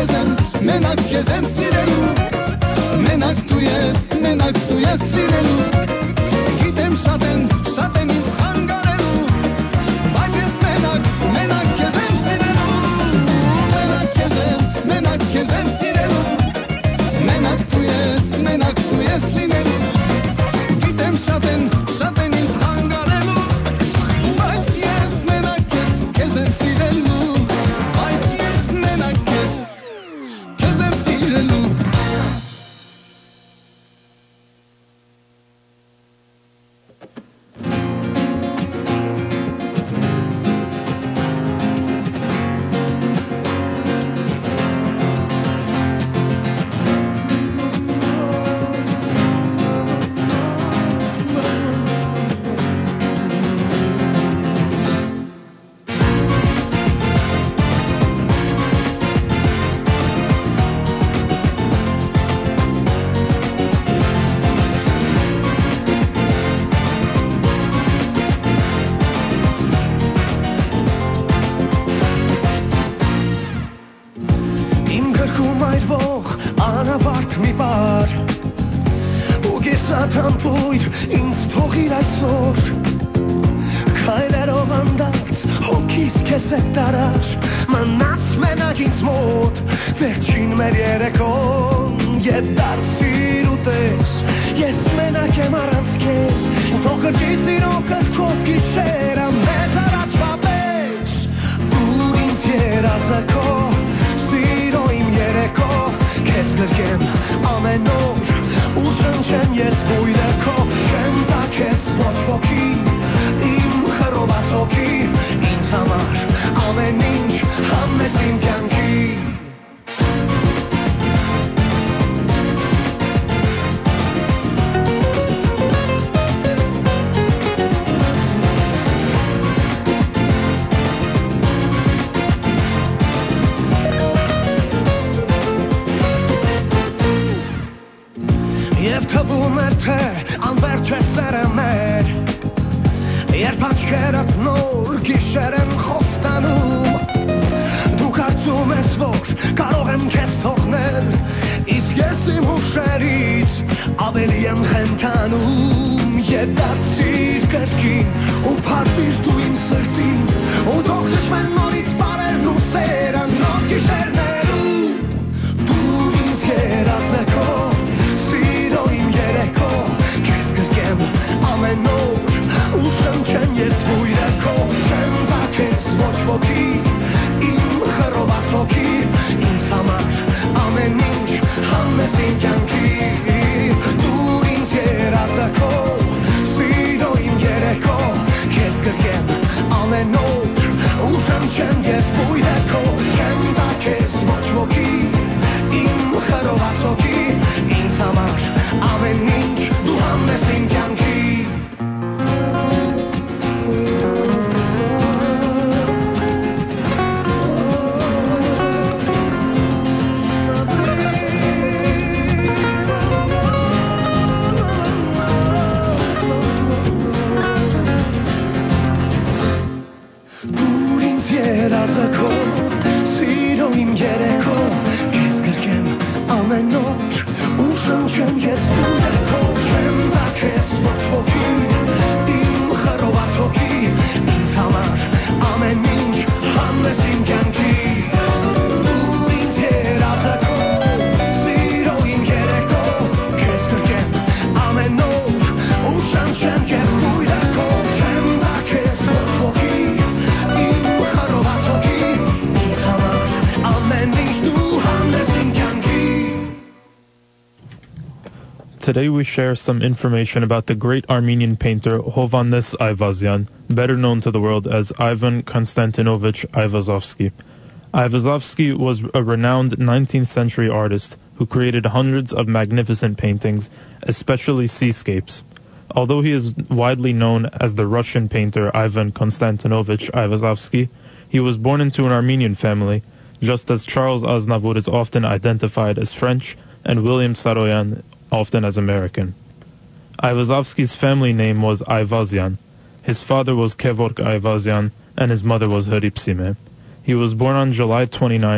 քեզեմ, մենակ քեզեմ սիրելու, մենակ դու ես, մենակ դու ես լինելու, գիտեմ շատ են, շատ են ինձ խանգարելու, բայց ես մենակ, մենակ քեզեմ սիրելու, մենակ քեզեմ, մենակ քեզեմ սիրելու, մենակ դու ես, մենակ դու ես լինելու, գիտեմ շատ են, շատ են ինձ խանգարելու, բայց ես մենակ քեզ, քեզ եմ սիրելու, բայց ես մենակ քեզ, քեզ եմ սիրելու. Today we share some information about the great Armenian painter Hovhannes Ayvazyan, better known to the world as Ivan Konstantinovich Ayvazovsky. Ayvazovsky was a renowned nineteenth century artist who created hundreds of magnificent paintings, especially seascapes. Although he is widely known as the Russian painter Ivan Konstantinovich Ayvazovsky, he was born into an Armenian family, just as Charles Aznavour is often identified as French and William Saroyan often as American. Ayvazovsky's family name was Ayvazyan. His father was Kevork Ayvazyan and his mother was Hripsime. He was born on July twenty-ninth,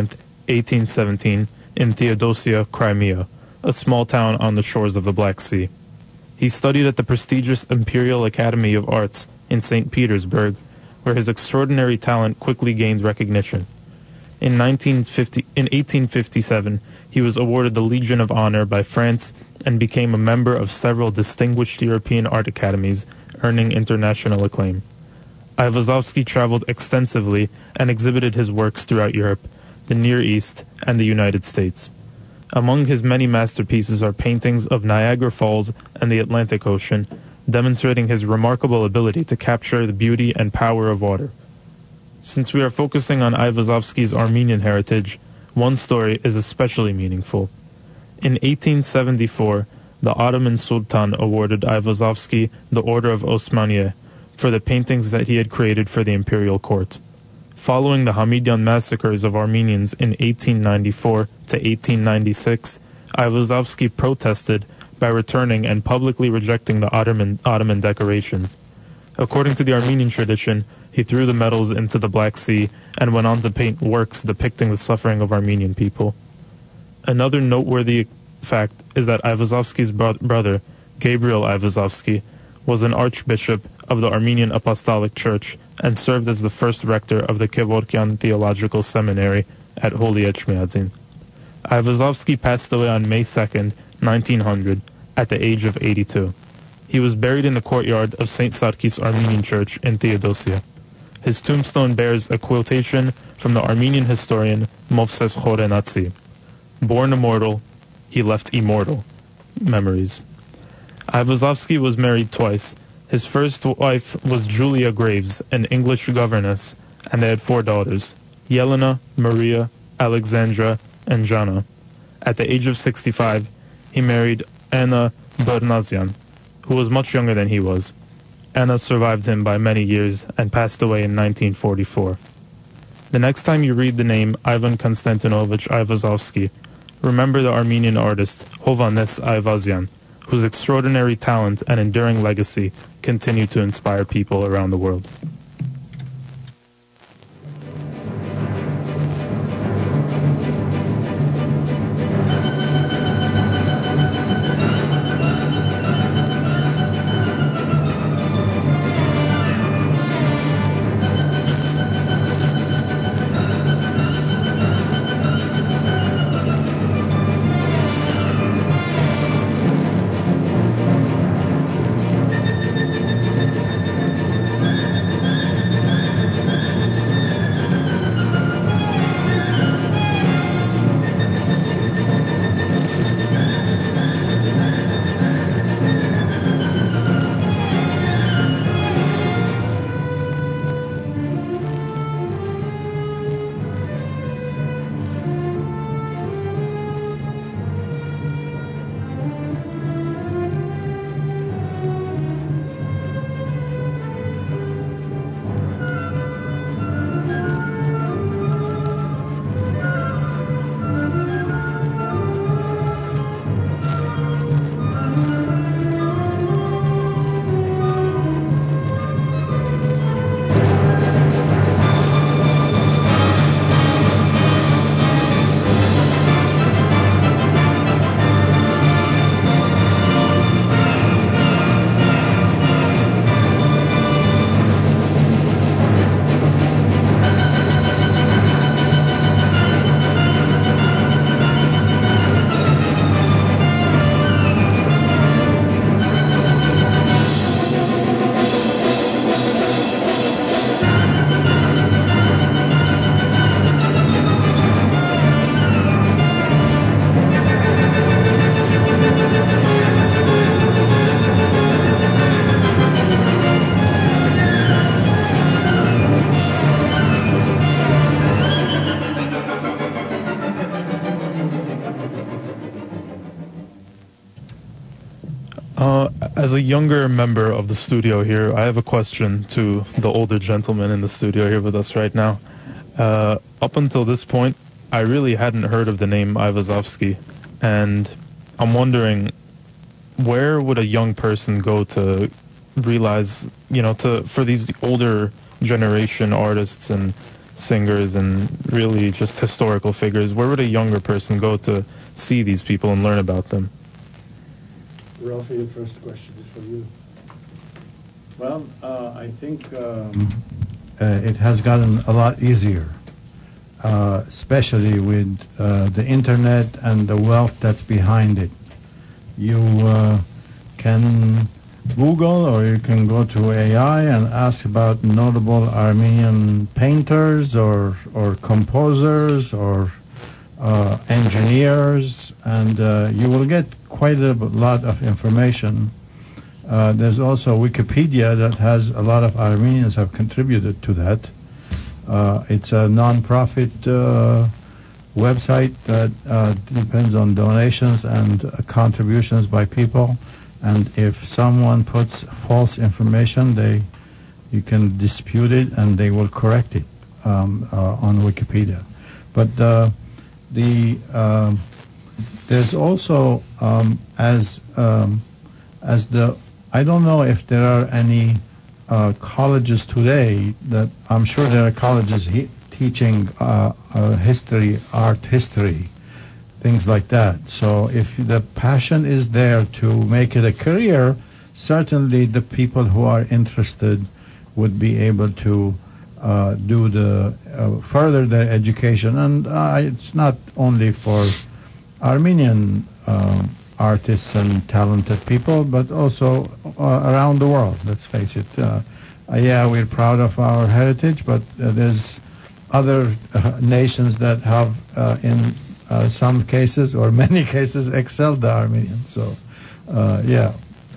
eighteen seventeen, in Theodosia, Crimea, a small town on the shores of the Black Sea. He studied at the prestigious Imperial Academy of Arts in Saint Petersburg, where his extraordinary talent quickly gained recognition. In, nineteen fifty, in eighteen fifty-seven, he was awarded the Legion of Honor by France and became a member of several distinguished European art academies, earning international acclaim. Aivazovsky traveled extensively and exhibited his works throughout Europe, the Near East, and the United States. Among his many masterpieces are paintings of Niagara Falls and the Atlantic Ocean, demonstrating his remarkable ability to capture the beauty and power of water. Since we are focusing on Aivazovsky's Armenian heritage, one story is especially meaningful. In eighteen seventy-four, the Ottoman Sultan awarded Aivazovsky the Order of Osmaniye for the paintings that he had created for the imperial court. Following the Hamidian massacres of Armenians in eighteen ninety-four to eighteen ninety-six, Aivazovsky protested by returning and publicly rejecting the Ottoman, Ottoman decorations. According to the Armenian tradition, he threw the medals into the Black Sea and went on to paint works depicting the suffering of Armenian people. Another noteworthy fact is that Aivazovsky's bro- brother, Gabriel Aivazovsky, was an archbishop of the Armenian Apostolic Church and served as the first rector of the Kevorkian Theological Seminary at Holy Echmiadzin. Aivazovsky passed away on May second, nineteen hundred, at the age of eighty-two. He was buried in the courtyard of Saint Sarkis Armenian Church in Theodosia. His tombstone bears a quotation from the Armenian historian Movses Khorenatsi. Born immortal, he left immortal memories. Aivazovsky was married twice. His first wife was Julia Graves, an English governess, and they had four daughters, Yelena, Maria, Alexandra, and Jana. At the age of sixty-five, he married Anna Bernazyan, who was much younger than he was. Anna survived him by many years and passed away in nineteen forty-four. The next time you read the name Ivan Konstantinovich Aivazovsky, remember the Armenian artist Hovannes Aivazyan, whose extraordinary talent and enduring legacy continue to inspire people around the world. Uh, as a younger member of the studio here, I have a question to the older gentleman in the studio here with us right now. Uh, up until this point, I really hadn't heard of the name Aivazovsky, and I'm wondering, where would a young person go to realize, you know, to for these older generation artists and singers and really just historical figures, where would a younger person go to see these people and learn about them? Rafi, the first question is for you. Well, uh, I think um, uh, it has gotten a lot easier, uh, especially with uh, the internet and the wealth that's behind it. You uh, can Google or you can go to A I and ask about notable Armenian painters or, or composers or uh, engineers, and uh, you will get quite a lot of information. Uh, there's also Wikipedia that has a lot of Armenians have contributed to that. Uh, it's a non-profit uh, website that uh, depends on donations and uh, contributions by people. And if someone puts false information, they you can dispute it and they will correct it um, uh, on Wikipedia. But uh, the uh, there's also um, as um, as the I don't know if there are any uh, colleges today that I'm sure there are colleges he- teaching uh, uh, history, art history, things like that. So if the passion is there to make it a career, certainly the people who are interested would be able to uh, do the uh, further their education. And uh, it's not only for Armenian um, artists and talented people, but also uh, around the world. Let's face it. Uh, uh, yeah, we're proud of our heritage, but uh, there's other uh, nations that have uh, in Uh, some cases or many cases excelled the Armenians. So, uh, yeah.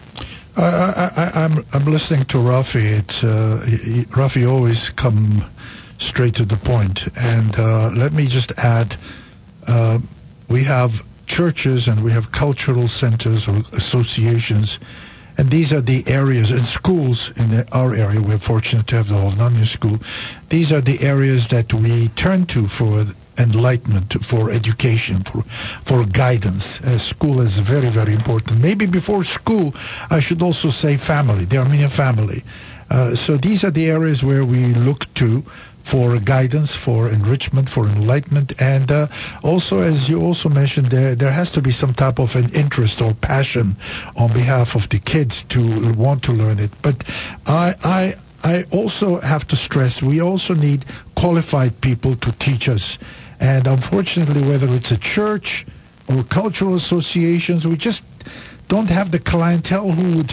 I, I, I, I'm I'm listening to Rafi. It's uh, he, Rafi always come straight to the point. And uh, let me just add, uh, we have churches and we have cultural centers or associations, and these are the areas, and schools in the, our area. We're fortunate to have the Hovnanian School. These are the areas that we turn to for enlightenment, for education, for for guidance. Uh, school is very, very important. Maybe before school, I should also say family, the Armenian family. Uh, so these are the areas where we look to for guidance, for enrichment, for enlightenment, and uh, also, as you also mentioned, there there has to be some type of an interest or passion on behalf of the kids to want to learn it. But I I I also have to stress we also need qualified people to teach us. And unfortunately, whether it's a church or cultural associations, we just don't have the clientele who would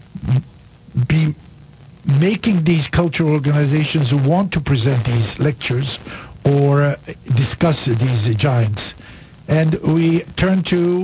be making these cultural organizations who want to present these lectures or uh, discuss these uh, giants. And we turn to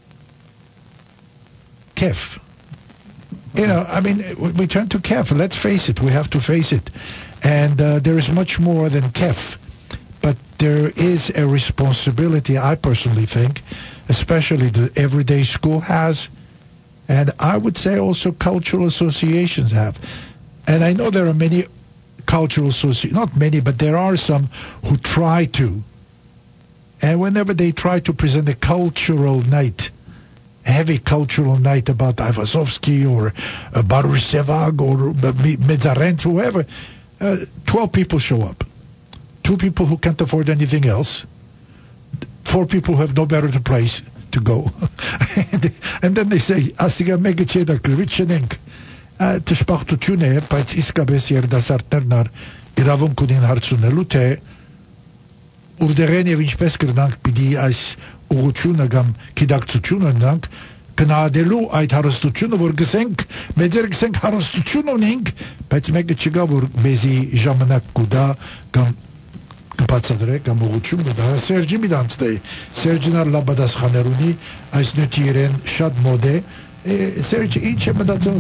K E F. You know, I mean, we turn to K E F. Let's face it. We have to face it. And uh, there is much more than K E F. But there is a responsibility, I personally think, especially the everyday school has, and I would say also cultural associations have. And I know there are many cultural associations, not many, but there are some who try to. And whenever they try to present a cultural night, a heavy cultural night about Ivasovsky or uh, Baruch Sevag or uh, Medzarent, whoever, uh, twelve people show up. Two people who can't afford anything else. Four people who have no better place to go. and, and then they say, Asiga mega cheda krivitchenenk. Tishpachtutune, բայց իսկապես երդասարտներն ար իրավունք ունին հարցունելու թե ուրդեղեն եւ ինչպես կրնանք պիտի այս ուղղությունը կամ գիտակցությունը ունենանք գնահատելու այդ հարստությունը, որ գսենք մեծեր գսենք հարստություն ունենք, բայց մեկը չկա որ մեզի ժամանակ կուտա կամ կբացատրե կամ ուղղություն կտա։ Սերժի մի դանցտե Սերժին ալ լաբադասխաներ ունի այս նյութի իրեն շատ մոդ է։ Սերժ ինչ է մտածում։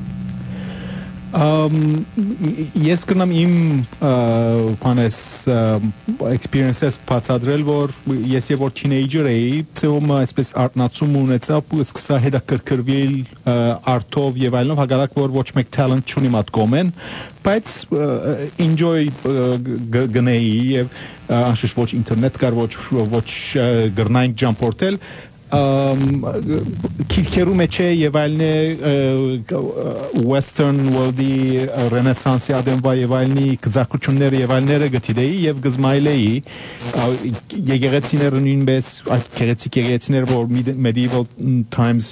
Um, ես կնամ իմ կանես experience-ս բացատրել, որ ես եւ որ teenager էի, ծեումը այսպես արտնացում ունեցա, սկսա հետաքրքրվել արտով եւ այլնով, հակառակ որ ոչ մեկ talent չունի մատ կոմեն, բայց enjoy գնեի եւ անշուշտ ոչ ինտերնետ կար, ոչ ոչ գրնային ճամփորդել, քիրքերու մեջ է եւ այլն է western world-ի ռենեսանսի ադեմվա եւ այլնի գծակությունները եւ այլները գտիդեի եւ գզմայլեի եկեղեցիները նույնպես այդ քերեցիկ եկեղեցիները որ medieval times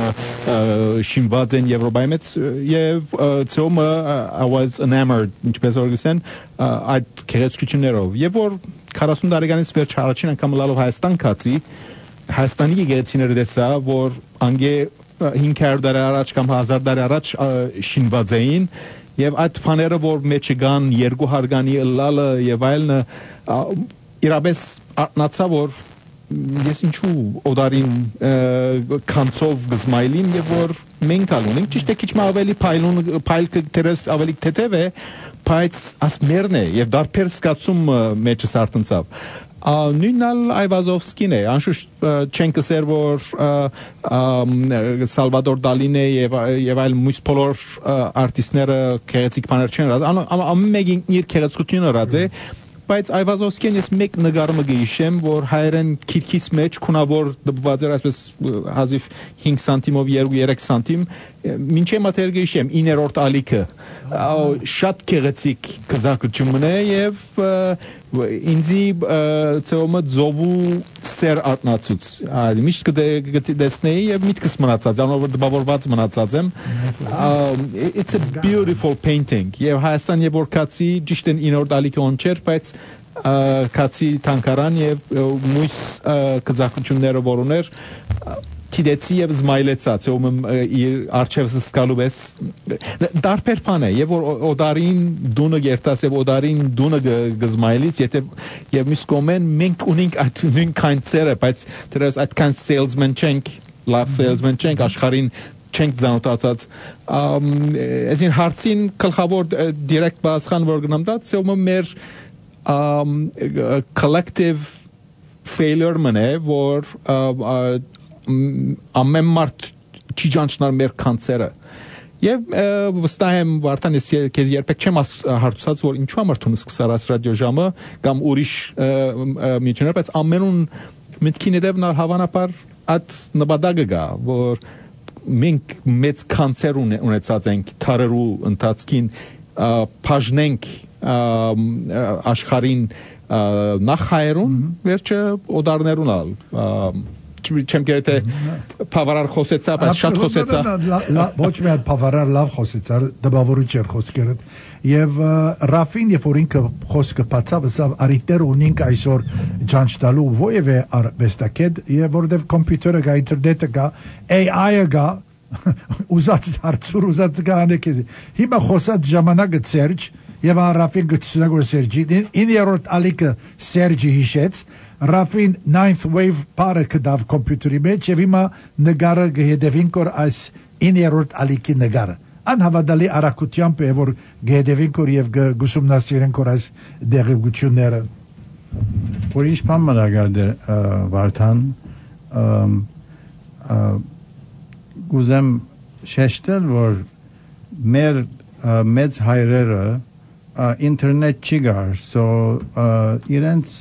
շինված են Եվրոպայի մեջ եւ ծոմը I was enamored ինչպես օրգսեն այդ քերեցություններով եւ որ քառասուն տարեկանից վերջ առաջին անգամ լալով Հայաստան կացի Հայաստանի եկեղեցիները դեսա, որ անգե հինգ հարյուր տարի առաջ կամ հազար տարի առաջ շինված էին եւ այդ բաները որ մեջը կան երկու հարգանի լալը եւ այլն իրապես արտնացա որ ես ինչու օդարին կանցով գզմայլին եւ որ մենք ալունենք ճիշտ է քիչ ավելի փայլուն փայլքը դերս ավելի թեթև է բայց ասմերն է եւ դարբեր սկացում մեջը սարտնցավ նույնալ Այվազովսկին է անշուշտ չենք կսեր որ Սալվադոր Դալին է եւ եւ այլ մյուս բոլոր արտիստները քերեցիկ բաներ չեն ամեն մեկին իր քերեցկությունը ռած է բայց Այվազովսկին ես մեկ նկարը գիշեմ որ հայերեն քիթքից մեջ քունավոր դպված էր այսպես հազիվ հինգ սանտիմով երկու երեք սանտիմ մինչև մատեր գիշեմ իներորդ ալիքը շատ քերեցիկ կզակություն է եւ ինձի ծոմը ձովու սեր ատնացուց այլ միշտ կդեսնեի եւ միտքս մնացած անով դպավորված մնացած եմ it's a beautiful painting եւ Հայաստան եւ որ կացի ճիշտ են ինորդ ալիքը oncher բայց կացի տանկարան եւ մույս կզակությունները որ ուներ Tideci եւ զմայլեցած ում իր արչեւս սկալուես դարբեր բան է եւ օդարին դունը երտաս եւ օդարին դունը գզմայլից եթե եւ միս կոմեն մենք ունենք այդ նույն կանցերը բայց դրես այդ կանց salesman չենք love salesman չենք աշխարհին չենք զանոթացած այսին հարցին գլխավոր դիրեկտ բացխան որ գնամդած ում մեր collective failure մնե որ ամեն մարդ չի ճանչնար մեր կանցերը եւ վստահ եմ վարդան ես քեզ երբեք չեմ հարցած որ ինչու համար դու սկսար աս ռադիո ժամը կամ ուրիշ միջներ բայց ամենուն մտքին հետեւ նա հավանաբար այդ նպատակը գա որ մենք մեծ կանցեր ունեցած ենք թարերու ընթացքին բաժնենք աշխարհին նախ հայերուն վերջը օդարներուն ալ չեմ կերտե բավարար խոսեցա, բայց շատ խոսեցա ոչ միայն բավարար լավ խոսեցա դպավորուչ էր խոսքերը եւ Ռաֆին երբ որ ինքը խոսքը բացավ ասավ արիտեր ունենք այսօր ճանչտալու ովևէ արվեստակետ եւ որովհետեւ կոմպյուտերը գա ինտերնետը գա A I-ը գա ուզած հարցուր ուզած գանեք հիմա խոսած ժամանակը Սերջ եւ Ռաֆին գծնագոր Սերջի իներորդ ալիկը Սերջի հիշեց Ռաֆին ninth wave parը կդավ կոմպյուտերի մեջ եւ հիմա նկարը գհետևին կոր այս իներորդ ալիկի նկարը անհավատալի արագությամբ է որ գհետևին կոր եւ գուսումնասիրեն կոր այս դեղեցությունները որ ինչ բան մնագարդեր վարդան գուզեմ շեշտել որ մեր մեծ հայրերը ինտերնետ չի գար so իրենց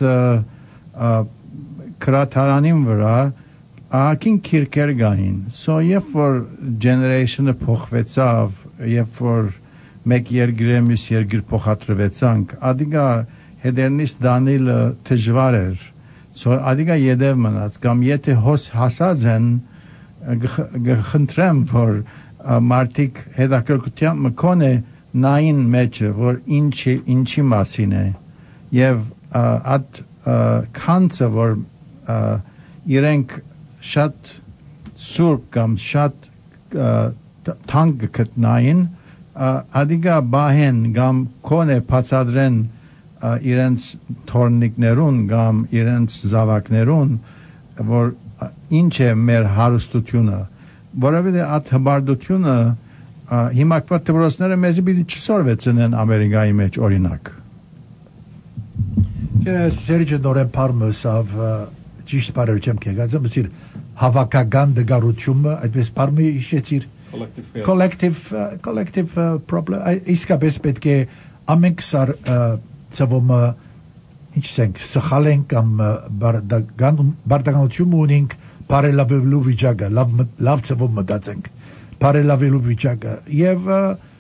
կրատարանին վրա ակին քիրքեր գային so երբ որ generation-ը փոխվեցավ երբ որ մեկ երկրի մյուս երկիր փոխադրվեցանք ադիգա հետերնից դանիլը դժվար էր so ադիգա յետև մնաց կամ եթե հոս հասած են գխնդրեմ որ մարտիկ հետաքրքրությամբ մկոնե նային մեջը որ ինչի ինչի մասին է եւ այդ կանցը որ իրենք շատ սուրբ կամ շատ թանկ գտնային ադիգա բահեն կամ կոնե բացադրեն իրենց թորնիկներուն կամ իրենց զավակներուն որ ինչ է մեր հարստությունը որովհետեւ այդ հբարդությունը հիմա կվատորոսները մեզի պիտի չսորվեցնեն Ամերիկայի մեջ օրինակ Սերջը նորեն պարմըսավ ճիշտ բարեր չեմ կեգացը մսիր հավաքական դգարությունը այդպես պարմը իշեցիր collective collective problem իսկապես պետք է ամենք սար ծավոմը ինչ սենք սխալ ենք կամ բարդականություն ունենք բարելավելու վիճակը, լավ լավ ծավալ մտածենք, բարելավելու վիճակը եւ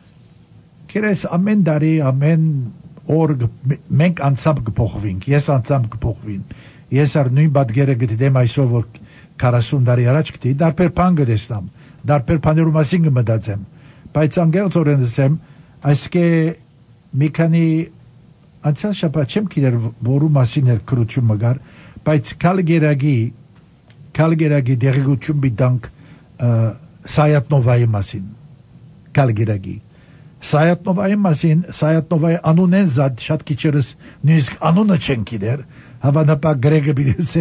քերես ամեն տարի ամեն օր մենք անցապ կփոխվենք, ես անցամ կփոխվին, ես ar նույն բادگերը գտեմ այսօր որ քառասուն տարի առաջ գտի, դարբեր բան գտեսնամ, դարբեր բաներու մասին կմտածեմ, բայց անգերցորեն ասեմ, այսքե մի քանի անցյալ շաբաթ չեմ գիտեր որու մասին էր քրություն մգար, բայց Կալգերագի Կալգերագի դերգություն բիդանք Սայատնովայի մասին, Կալգերագի Սայատնովայի մասին, Սայատնովայի անունեն զատ շատ քիչերս նույնիսկ անունը չեն գիտեր, հավանաբար գրեգը բիդեսե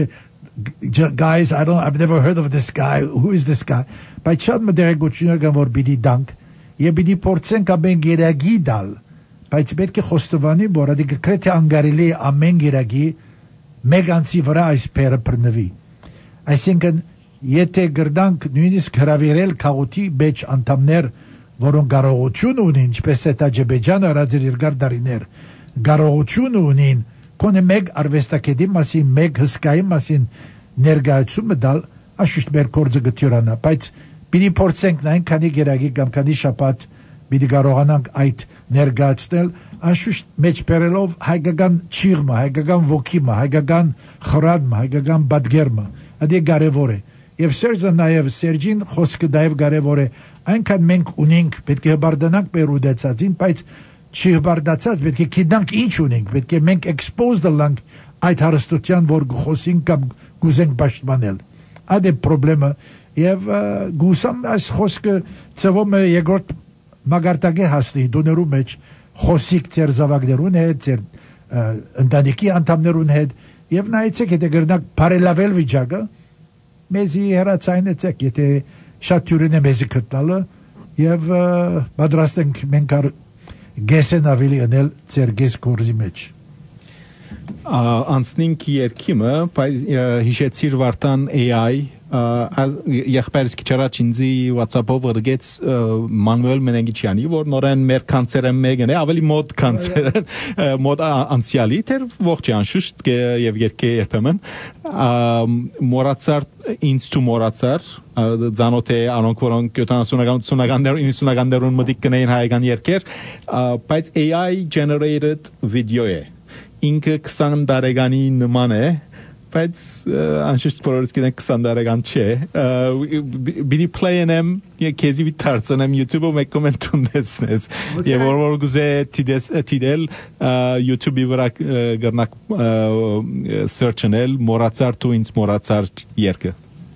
guys, I don't, I've never heard of this guy, who is this guy, բայց շատ մը դերգություններ կան որ բիդի դանք, եւ բիդի փորձենք ամեն գերագի դալ, բայց պետք է խոստովանի որ ադի գրեթե անգարելի ամեն գերագի մեկ անցի վրա այս պերը բռնվի, այսինքն եթե գրդանք նույնիսկ հրավիրել քաղուտի մեջ անդամներ, որոնք կարողություն ունին, ինչպես է Ադրբեջանը արածեր երկար դարիներ, կարողություն ունին կոնե մեկ արվեստագետի մասին, մեկ հսկայի մասին ներկայացումը դալ, աշուշտ մեր կորձը գտյուրանա, բայց պիտի փորձենք նայն քանի գերագի կամ քանի շաբաթ պիտի կարողանանք այդ ներկայացնել, աշուշտ մեջ բերելով հայկական ճիղմը, հայկական ոգիմը, հայկական խրադմը, հայկական բադգերմը, ադի կարևոր է, եւ Սերժը նաեւ Սերժին խոսքը նաեւ կարևոր է, այնքան մենք ունենք, պետք է հբարդանանք մեր ուդեցածին, բայց չի հբարդացած, պետք է գիտենք ինչ ունենք, պետք է մենք exposed լանք այդ հարստության, որ գխոսենք կամ գուզենք պաշտպանել, այդ է պրոբլեմը, եւ գուսամ այս խոսքը ծվում է երկրորդ մագարտակի հասնի դուներու մեջ խոսիկ ձեր զավակներուն հետ, ձեր ընտանիքի անդամներուն հետ եւ նայեցեք եթե գրնակ բարելավել վիճակը մեզի հերացայնեցեք եթե շատ թյուրին է մեզի գտնալը եւ պատրաստ ենք մենք գեսեն ավելի անել ձեր գես կորզի մեջ անցնենք երկիմը հիշեցիր Վարդան A I եղբայրս քիչ առաջ ինձի WhatsApp-ով ըրգեց Մանուել Մենենգիչյանի, որ նորեն մեր կանցերը մեկն է, ավելի մոտ կանցեր, մոտ անցյալի, թեր ողջ անշուշտ եւ երկե երբեմն մորացար ինձ თუ մորացար ձանոթ է անոնք որոնք յոթանասունականներուն մտիկ կնեին հայկական երկեր, բայց A I generated video է, ինքը քսան տարեկանի նման է բայց անշուշտ բոլորս գիտենք քսան տարեկան չէ բիդի play-ն եմ քեզի վիթարցնեմ YouTube-ով մեկ կոմենտ ունեցնես եւ որ որ գուզե տիդես տիդել YouTube-ի վրա գրնակ search-նել մորացար თუ ինձ մորացար երկը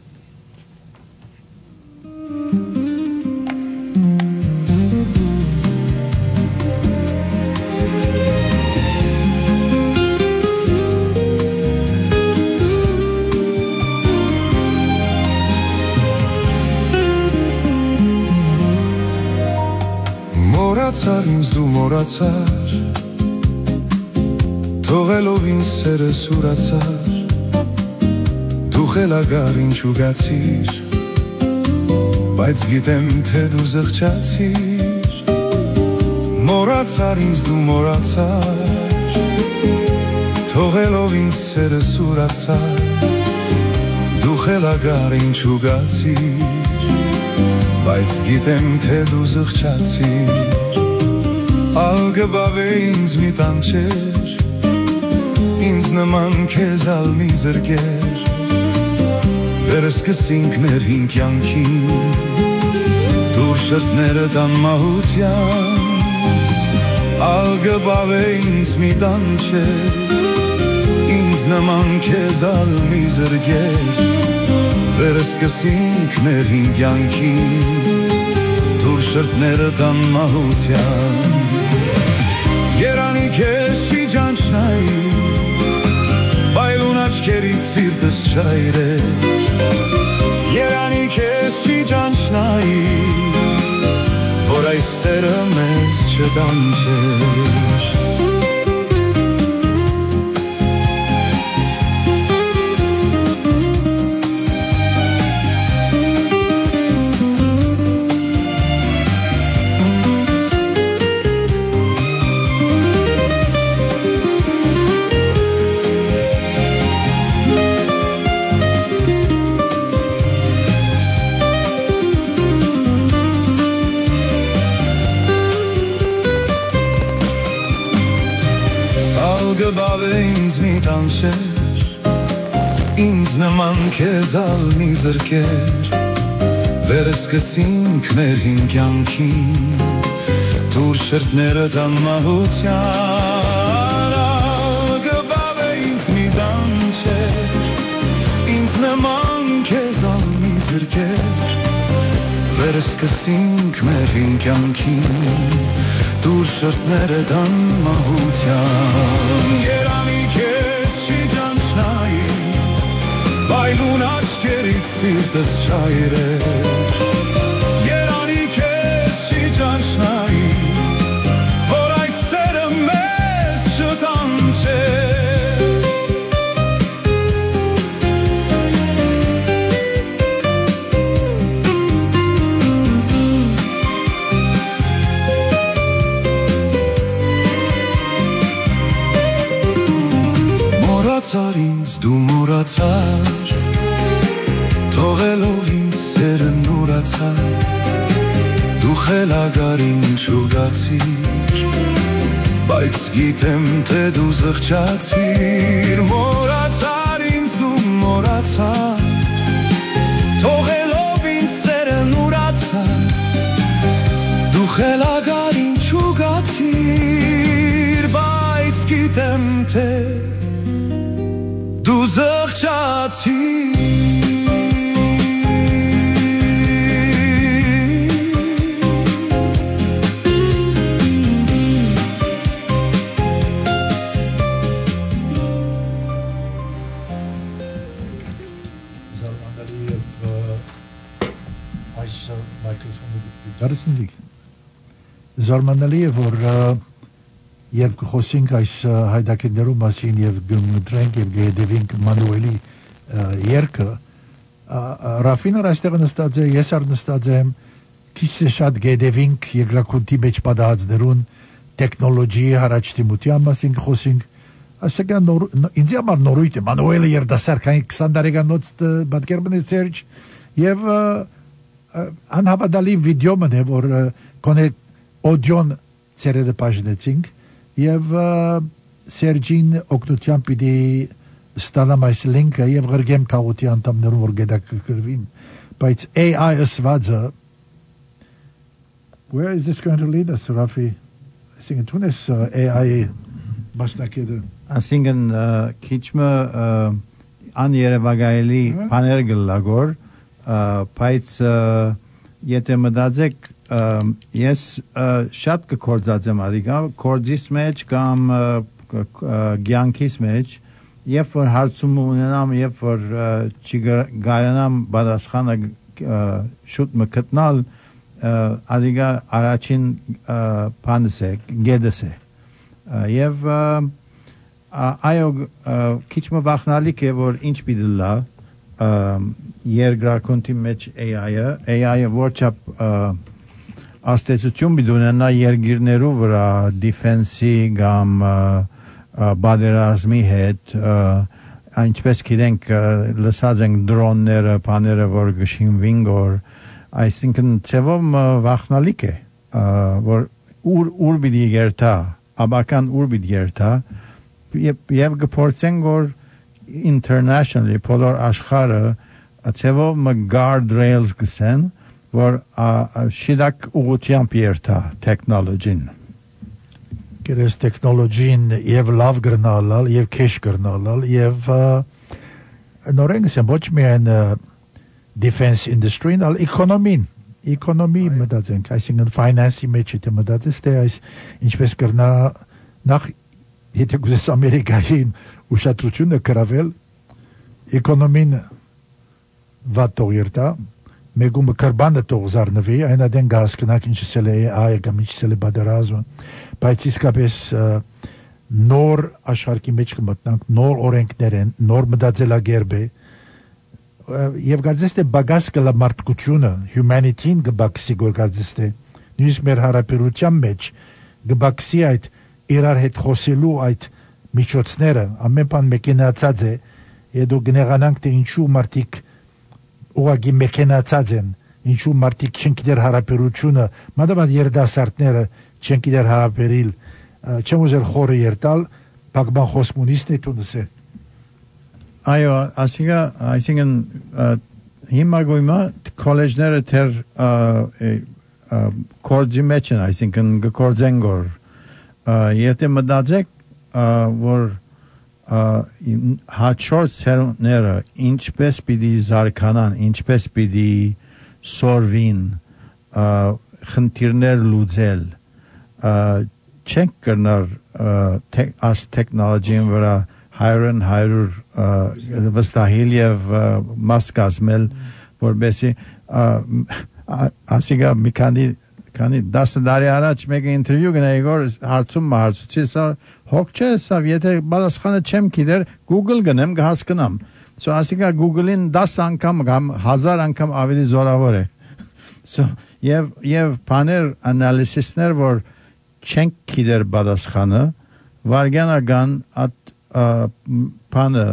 Մորացար ինձ դու մորացար թողելով ինձ սերս ուրացար դու խելագար ինչ ուգացիր բայց գիտեմ թե դու զղջացիր մորացար ինձ դու մորացար թողելով ինձ սերս ուրացար դու խելագար ինչ ուգացիր բայց գիտեմ թե դու զղջացիր ալգբավ է ինձ մի տանչեր ինձ նման քեզ ալ մի զրկեր վերս կսինք մեր հին կյանքին դուր շրտները տան մահության ալգբավ է ինձ մի տանչեր ինձ նման քեզ ալ մի զրկեր վերս կսինք մեր հին կյանքին դուր շրտները տան մահության երանի քեզ չի ջանչնայի բայլուն աչքերից սիրտս չայրեր երանի քեզ չի ջանչնայի որ այս սերը մեզ չդանչեր կանչեր ինձ նման քեզ ալ մի զրկեր վերս կսինք մեր հին կյանքին դուր շրտները տան մահության ալ գբավ է ինձ մի դանչեր ինձ նման քեզ ալ մի զրկեր վերս կսինք մեր հին կյանքին դուր շրտները տան մահության երանի քեզ շիջանչնայի բայլուն աչքերից սիրտս չայրեր երանի քեզ շիջանչնայի որ այս սերը մեզ շտանչեր Մորացար ինձ դու մորացար թողելով ինձ սերը նորացար դու խելագարին չուգացիր բայց գիտեմ թե դու զղջացիր մորացար ինձ դու մորացար թողելով ինձ սերը նորացար դու խելագարին չուգացիր բայց գիտեմ թե դու զղջացիր Զարմանալի է, որ երբ կխոսենք այս հայդակներու մասին և գմդրենք և գեհդևինք Մանուելի երկը, Ռաֆինը այստեղ նստած է, ես առ նստած եմ, քիչ է շատ գեհդևինք երկրակունտի մեջ պատահածներուն, տեխնոլոգիի հարաճտիմության մասին կխոսենք, այսական ինձ համար նորույթ է, Մանուելը երդասարքանի քսան տարեկանոց բատկերմն է Սերջ և անհավատալի վիդեո մն է, որ կոնե օդյոն ծերերը պաժնեցինք և Սերջին օգնության պիտի ստանամ այս լինքը և գրգեմ կաղութի անդամներում որ գետակրվին բայց A I ըսվածը where is this going to lead us, Rafi? Այսինքն թունես A I մասնակետը Այսինքն քիչմը աներևակայելի բաներ գլագոր բայց եթե մտածեք ես շատ կկործածեմ ադիգա կործիս մեջ կամ գյանքիս մեջ երբ որ հարցում ունենամ երբ որ չգարանամ բադասխանը շուտ մկտնալ ադիգա առաջին բանս է գեդս է և այո քիչ մը վախնալիք է որ ինչ պիտի լա երկրակունտի մեջ A I-ը A I-ը որչափ աստեցություն պիտի ունենա երկիրներու վրա դիֆենսի կամ բادرազմի հետ այնպես գիտենք լսած ենք դրոնները բաները որ գշինվին որ այսինքն ցեվով վախնալիք է որ ուր ուր պիտի երթա աբական ուր պիտի երթա եւ գփորձենք որ internationally բոլոր աշխարհը ցեվով guard rails գսեն որ շիդակ ուղղությամբ երթա տեխնոլոգին Կերես տեխնոլոգին և լավ գրնալալ և քեշ գրնալալ և նորեն գսեմ ոչ միայն defense industry-ն ալ էկոնոմին էկոնոմի մտածենք այսինքն finance-ի մեջ եթե մտածես թե այս ինչպես կրնա նախ եթե գուզես Ամերիկային ուշադրությունը կրավել էկոնոմին վատող երթա Մեգում կրբանը տող զարնվի, այն ադեն գազ կնակ ինչսել է այ կամ ինչսել է բادرազմը, բայց իսկապես նոր աշխարհի մեջ կմտնանք, նոր օրենքներ են, նոր մտածելակերպ է, եւ գարձես թե բագաս կլա մարդկությունը, humanity-ին գբաքսի գորգարձես թե նույնիսկ մեր հարաբերության մեջ գբաքսի այդ իրար հետ խոսելու այդ միջոցները, ամեն բան մեքենացած է, եդու գնեղանանք թե ինչու մարդիկ ուղագի մեքենացած են, ինչու մարդիկ չեն գիտեր հարաբերությունը, մանավանդ երդասարտները չեն գիտեր հարաբերիլ, չեմ ուզել խորը երտալ, բակբան խոսմունիստ է տունս է։ այո, ասիկա, այսինքն հիմա գույմա քոլեջները թեր կորձի մեջ են, այսինքն գործեն գոր եթե մտածեք որ հաջորդ սերունդները ինչպես պիտի զարգանան, ինչպես պիտի սորվին խնդիրներ լուծել չենք կրնար այս տեխնոլոգիան վրա հայրեն հայրուր վստահել եւ մաս կազմել որբեսի ասիգա մի քանի քանի դասը դարի առաջ մեկը ինտերվյու գնայի գոր հարցում հարցուցի սա հոգ չէ սա եթե բալասխանը չեմ գիտեր Google գնեմ կհասկանամ so ասիգա Google-ին դաս անգամ կամ հազար անգամ ավելի զորավոր է so եւ եւ բաներ անալիզիսներ որ չենք գիտեր բալասխանը վարգանական at բանը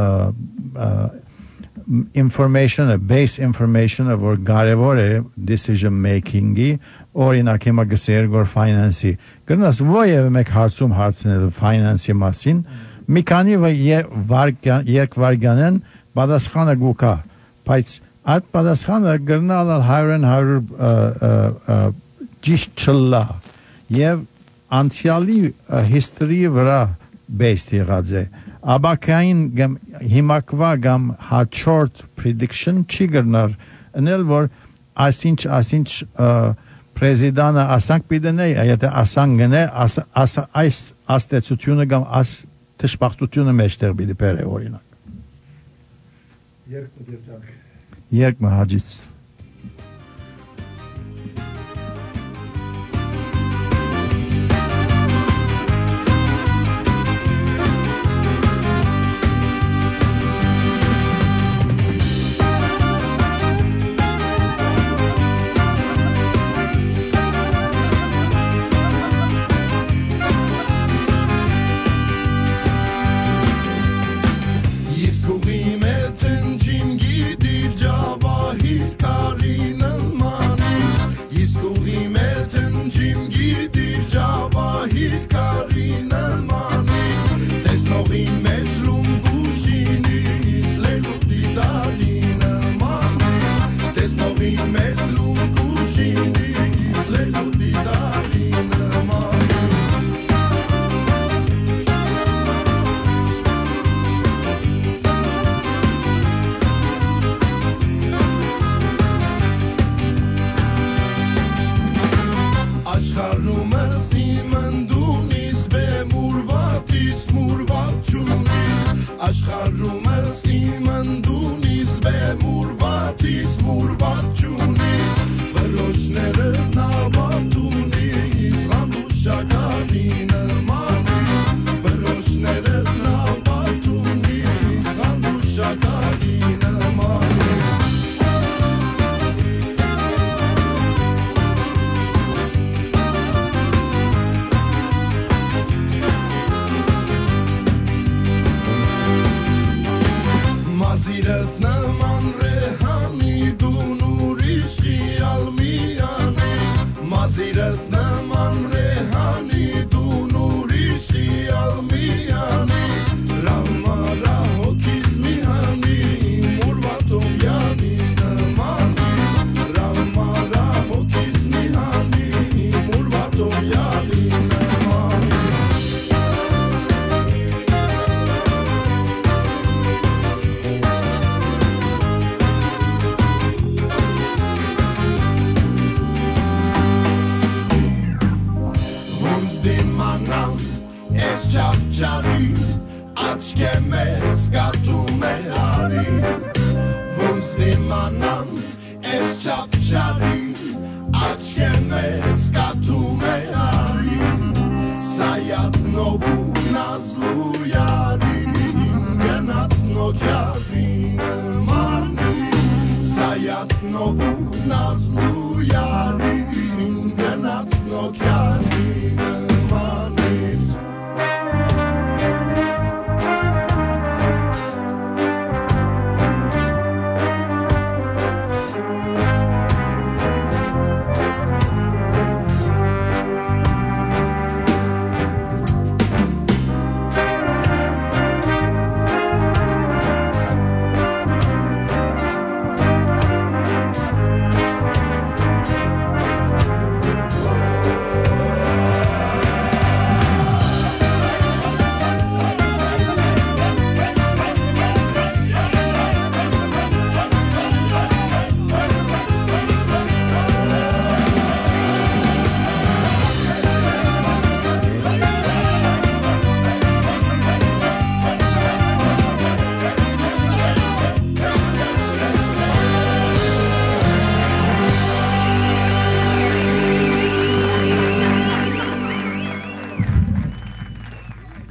information a base information of or կարևոր է decision making-ի օրինակ հիմա գսեր գոր finance-ի գնաս ովև մեկ հարցում հարցնել finance-ի մասին մի քանի վարքան երկ վարքանեն պատասխանը գուկա բայց այդ պատասխանը գնալ հայրեն հայր ճիշտ չլա եւ անցյալի history վրա based եղած է Abakain gam himakva gam hachort prediction չի գրնար ընել որ այսինչ այսինչ պրեզիդանը ասանք պիտենե եթե ասան գնե այս աստեցությունը գամ աս թշպախտությունը մեջտեղ պիտի բերե օրինակ երկ մդերտակ երկ մհաջից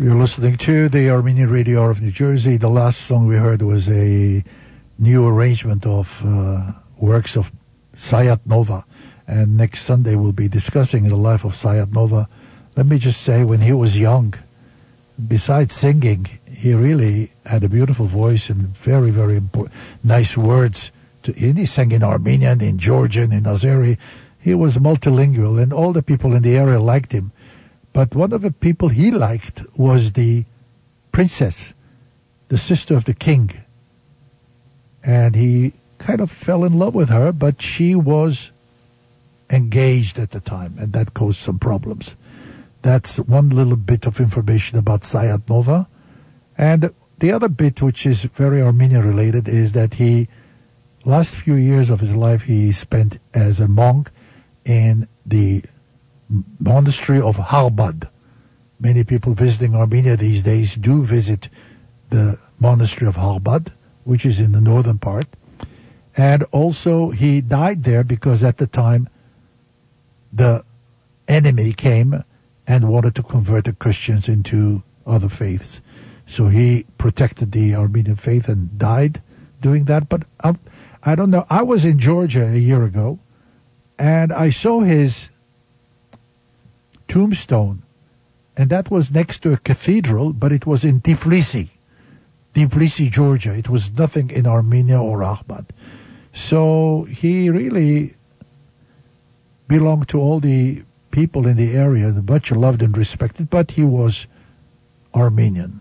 You're listening to the Armenian Radio Hour of New Jersey. The last song we heard was a new arrangement of uh, works of Sayat Nova. And next Sunday we'll be discussing the life of Sayat Nova. Let me just say, when he was young, besides singing, he really had a beautiful voice and very, very impo- nice words. To, and he sang in Armenian, in Georgian, in Azeri. He was multilingual, and all the people in the area liked him. But one of the people he liked was the princess, the sister of the king. And he kind of fell in love with her, but she was engaged at the time, and that caused some problems. That's one little bit of information about Sayat Nova. And the other bit, which is very Armenian related, is that he, last few years of his life, he spent as a monk in the monastery of Harbad. Many people visiting Armenia these days do visit the monastery of Harbad, which is in the northern part. And also he died there because at the time the enemy came and wanted to convert the Christians into other faiths. So he protected the Armenian faith and died doing that. But I, I don't know. I was in Georgia a year ago, and I saw his tombstone, and that was next to a cathedral, but it was in Tbilisi, Tbilisi, Georgia. It was nothing in Armenia or Ahmad. So he really belonged to all the people in the area, much loved and respected, but he was Armenian.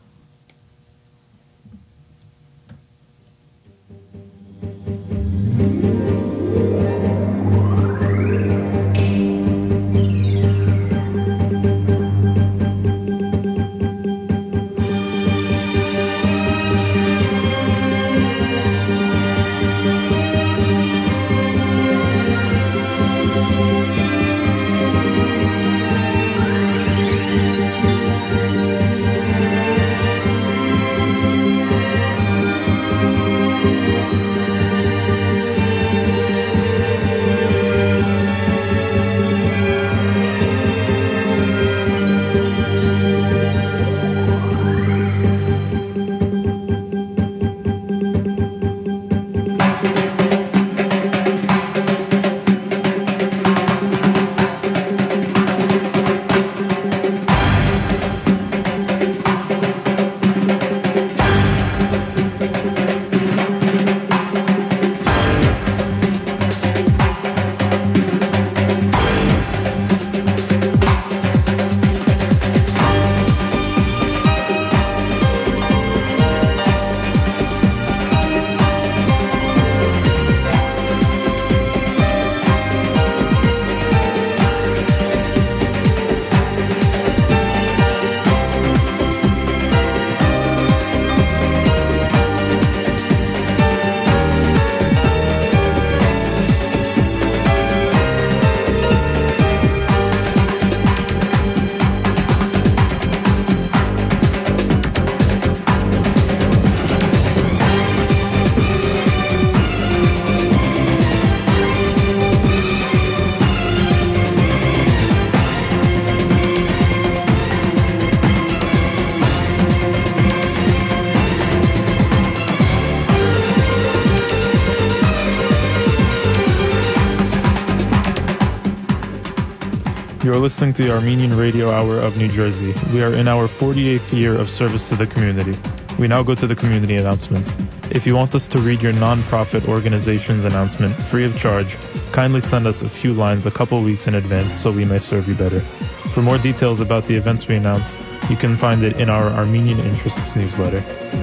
You're listening to the Armenian Radio Hour of New Jersey. We are in our forty-eighth year of service to the community. We now go to the community announcements. If you want us to read your non-profit organization's announcement free of charge, kindly send us a few lines a couple weeks in advance so we may serve you better. For more details about the events we announce, you can find it in our Armenian Interests newsletter.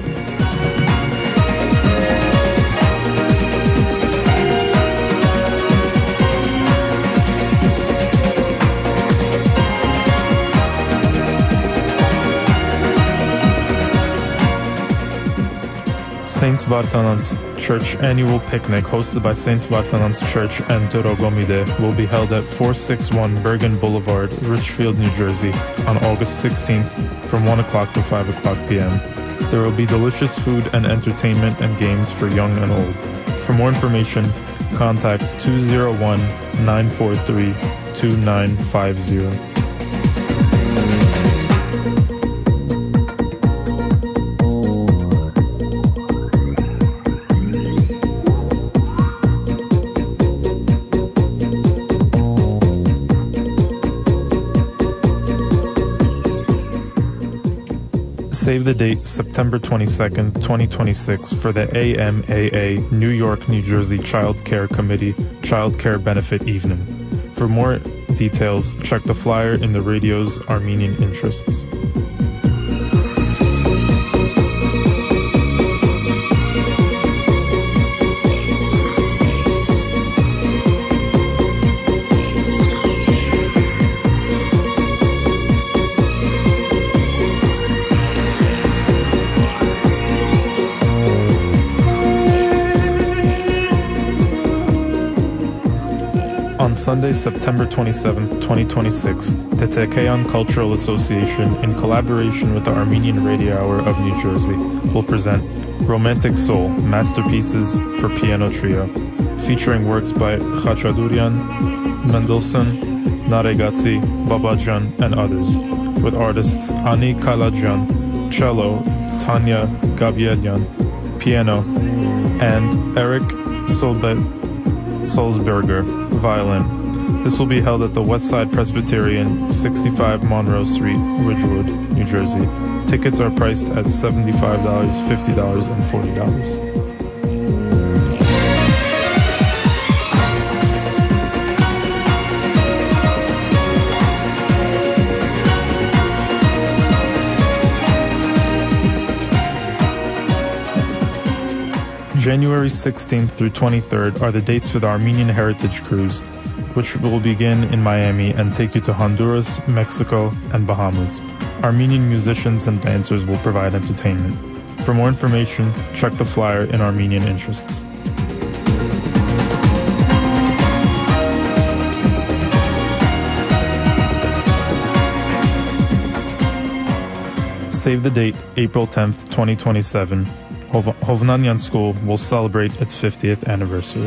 Saints Vartanants Church Annual Picnic, hosted by Saints Vartanants Church and Dorogomide, will be held at four sixty-one Bergen Boulevard, Richfield, New Jersey, on August sixteenth from one o'clock to five o'clock p.m. There will be delicious food and entertainment and games for young and old. For more information, contact two oh one, nine four three, two nine five zero. Save the date, September twenty-second, twenty twenty-six, for the A M A A New York, New Jersey Child Care Committee Child Care Benefit Evening. For more details, check the flyer in the radio's Armenian interests. On Sunday, September twenty-seventh, twenty twenty-six, the Tekeyan Cultural Association, in collaboration with the Armenian Radio Hour of New Jersey, will present Romantic Soul, Masterpieces for Piano Trio, featuring works by Khachadurian, Mendelssohn, Naregatsi, Babajan, and others, with artists Ani Kalajan, cello, Tanya Gabrielian, piano, and Eric Solbet Salzberger, violin. This will be held at the Westside Presbyterian, sixty-five Monroe Street, Ridgewood, New Jersey. Tickets are priced at seventy-five dollars, fifty dollars, and forty dollars. January sixteenth through twenty-third are the dates for the Armenian Heritage Cruise, which will begin in Miami and take you to Honduras, Mexico, and Bahamas. Armenian musicians and dancers will provide entertainment. For more information, check the flyer in Armenian interests. Save the date, April tenth, twenty twenty-seven. Hov- Hovnanian School will celebrate its fiftieth anniversary.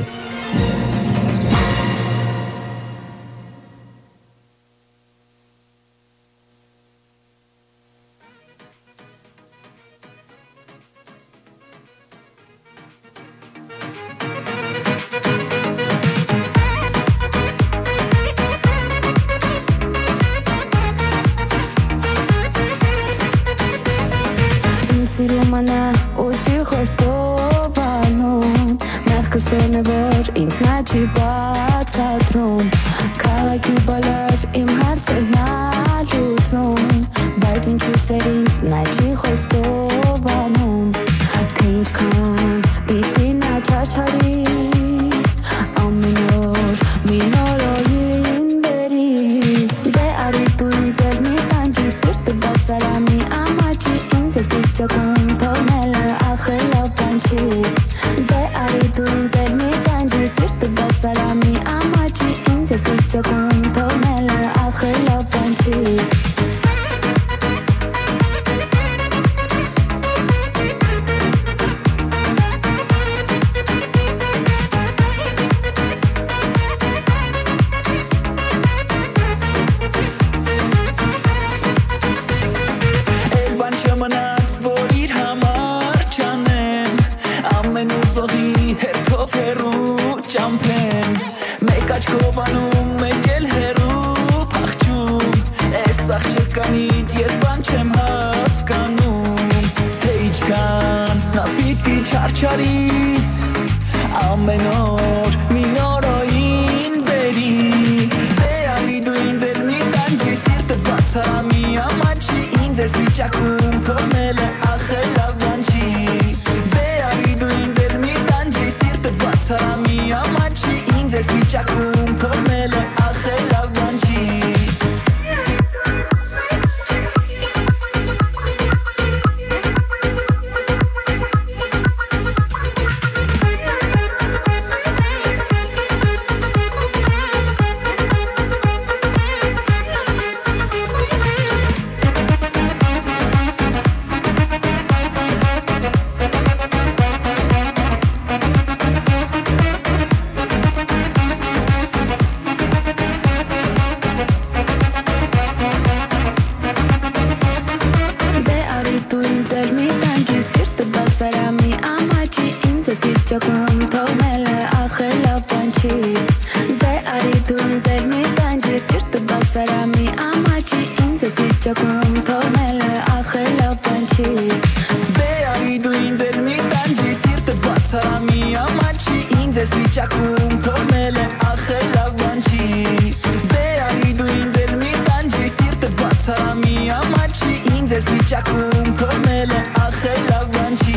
վիճակում թողնել եմ ախր լավ բան չի Դե անի դու ինձ էլ մի տանջի Սիրտը բացարա մի ամաչի Ինձ ես վիճակում թողնել եմ ախր լավ բան չի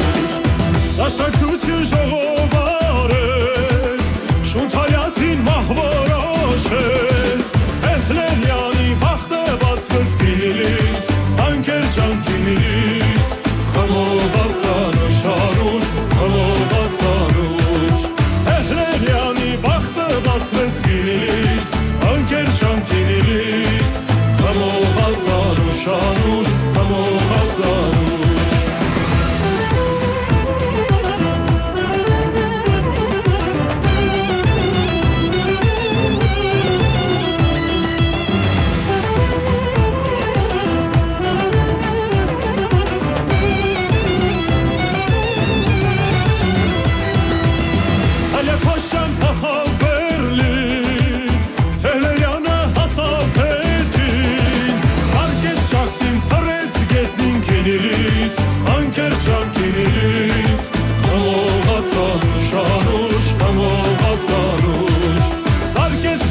Դաշնակցություն ժողովարեց, շունթալյաթին մահ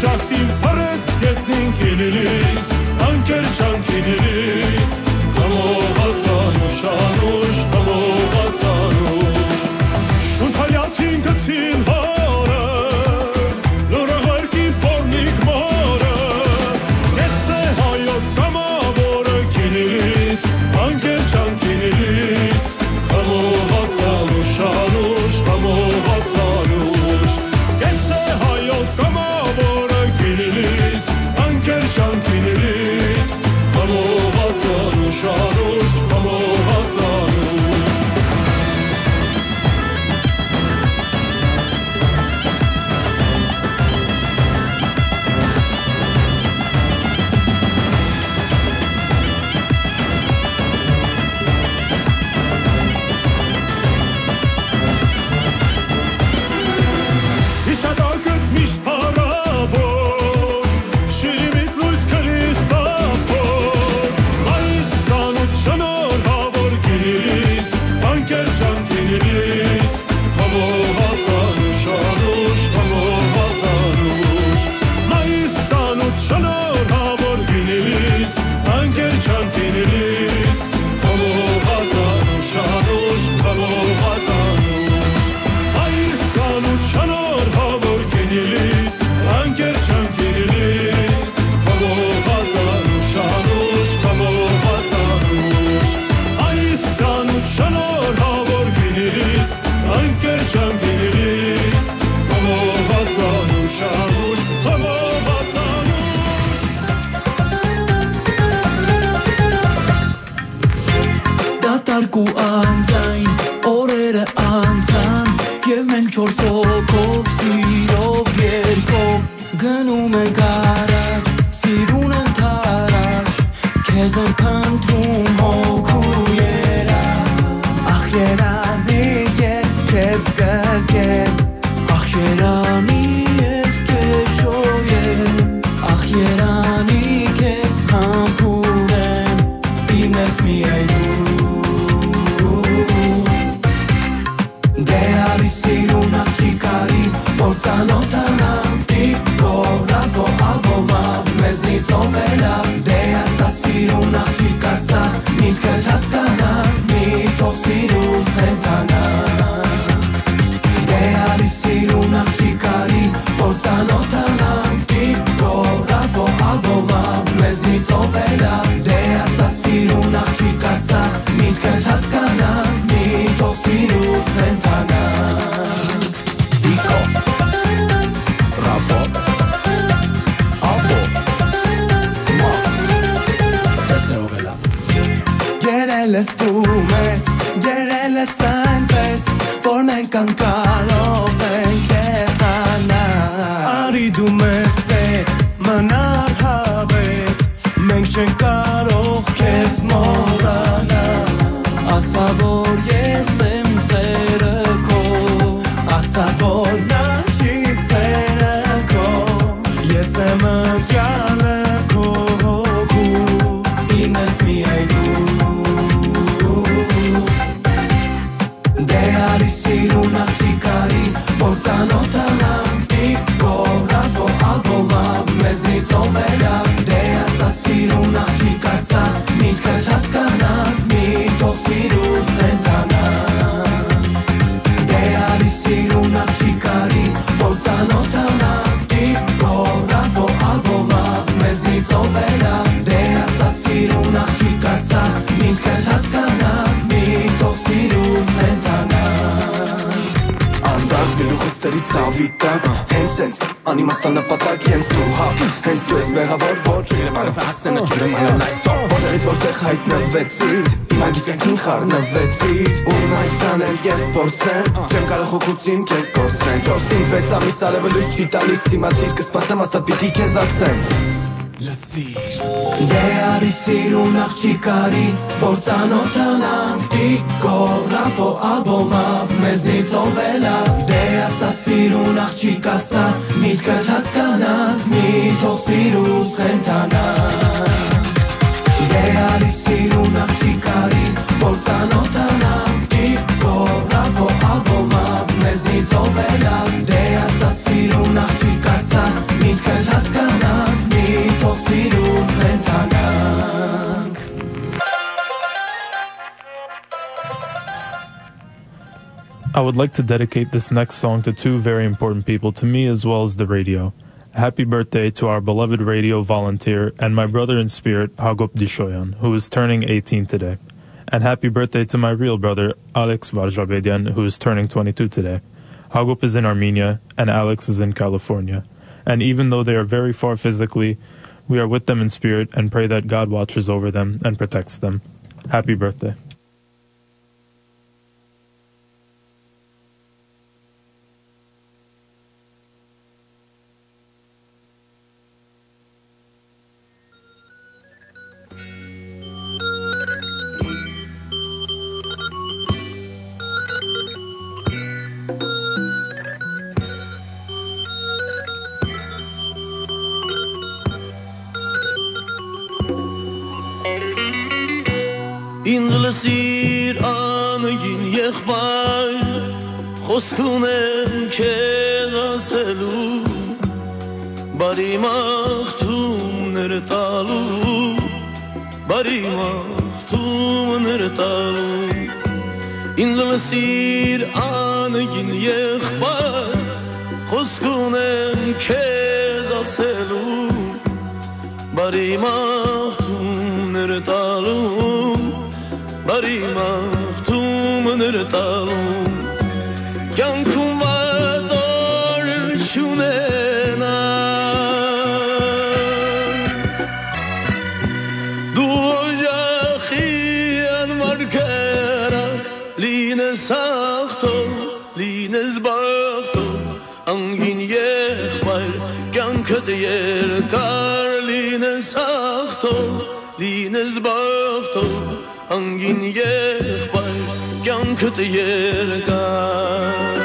Շախտին պարեց գետնին կինիլից Անկեր չան կինիլից Խամողացան ու շանուշ Խամողացան ուշ Շունթալյատին գցին հարը Լորաղարկին պորնիկ մարը Գեց է հայոց կամավորը կինիլից Անկեր չան կինիլից Խամողացան ու շանուշ Խամողացան ուշ Գեց է հայոց կամավորը կինիլից Անկեր չան կինիլից Խամողացան ու շանուշ Խամողացան ուշ Իշադակըտ միշտ պարավոր Շիրիմիտ լույս կրիս տապոր Այս ծանոտ շնորհավոր կինիլից Անկեր չան կինիլից Խամողացան ու շանուշ Խամողացան ուշ Այս ծանոտ շնորհավոր կինիլից Անկեր չան կինիլից Խամողացան ու շանուշ Խամողացան ուշ Այս ծանոտ շնորհավոր կինիլից Անկեր չան կինիլից Խամողացան ու շանուշ Խամողացան ուշ Այս ծանոտ շնորհավոր կինիլից Անկեր չան կինիլից Խամողացան ու շանուշ Խամողացան ուշ Դատարկ ու անձայն օրերը անցան Եվ մենք չորս հոգով սիրով երկով Գնում ենք առաջ, սիրուն ընդառաջ Քեզ եմ փնտրում հոգու երազ Ախ երանի ես քեզ գրկեմ Ախ երանի ես քեզ շոյեմ Ախ երանի քեզ համբուրեմ Իմ ես միայն դու Դեալի սիրուն աղջիկարի Որ ծանոթանանք Տիկորավո ալբոմավ Մեզնից ովելավ Դեասա սիրուն աղջիկասա Միտքըտ հասկանանք Միտող սիրուն խենթանանք Դեալի սիրուն աղջիկարի Որ ծանոթանանք Տիկորավո ալբոմավ Մեզնից ովելավ Դեասա սիրուն աղջիկասա Միտքըտ հասկանանք Միտող սիրուն խենթանանք Տիկո Ռավո Ալբո Մավ Քեզ է ովելավ Գերել ես դու մեզ Գերել ես այնպես Որ մենք անկարող ենք եղանալ Արի դու մեզ հետ Մնար հավետ Մենք չենք կարող քեզ մոռանալ Ասա որ ես եմ սերը քո Ասա որ նա չի սերը քո Ես եմ ընկյալը քո հոգու Իմ ես միայն դու Դեալի սիրուն աղջիկարի Որ ծանոթանանք Տիկորավո ալբոմավ Մեզնից ովելավ Դեասա սիրուն աղջիկասա Միտքըտ հասկանանք Միտող սիրուն խենթանանք Դեալի սիրուն աղջիկարի Որ ծանոթանանք Տիկորավո ալբոմավ Մեզնից ովելավ Դեասա սիրուն աղջիկասա Միտքըտ հասկանանք Միտող սիրուն խենթանանք Անձար գլուխս տերի ծավի տակ Հենց սենց անիմաստան նպատակ Հենց դու հապ Հենց դու ես մեղավոր Որ չգրեմ անով ասենը չգրեմ այլոն այսով Որերից որտեղ հայտնվեցիր Իմ ագիսյանքին խառնվեցիր Ու իմ հայջ կանել ես փորձեմ Չեմ կարող հոգուցին քեզ կորցրեն Չորսին վեց ամիս արևը լույս չի տալիս Իմացիր կսպասեմ աստա պիտի քեզ ասեմ Լսիր Դեալի սիրուն աղջիկարի Որ ծանոթանանք Տիկորավո ալբոմավ Մեզնից ովելավ Դեասա սիրուն աղջիկասա Միտքըտ հասկանանք Միտող սիրուց խենթանանք Դեալի սիրուն աղջիկարի Որ ծանոթանանք Տիկորավո ալբոմավ Մեզնից ովելավ Դեասա սիրուն աղջիկասա Միտքըտ Ողջունել հասկանանք մի թող սիրուն խենթանանք I would like to dedicate this next song to two very important people to me as well as the radio. Happy birthday to our beloved radio volunteer and my brother in spirit, Hagop Dishoyan, who is turning eighteen today. And happy birthday to my real brother, Alex Varjabedian, who is turning twenty-two today. Hagop is in Armenia, and Alex is in California. And even though they are very far physically, we are with them in spirit and pray that God watches over them and protects them. Happy birthday. Ինգլիսիր անգին եղբայր խոսք ունեմ քեզ ասելու բարի մաղթումներ տալու բարի մաղթումներ տալու Ինգլիսիր անգին եղբայր խոսք ունեմ քեզ ասելու բարի մաղթումներ տալու Բարի մաղթումներ տալու կյանքում վատոր չունենաս դու օջախի անմար կերակ լինես աղթող լինես բաղթող անգին եղբայր կյանքդ երկար լինես աղթող լինես բաղթող Անգին եղբայր կյանքդ երկար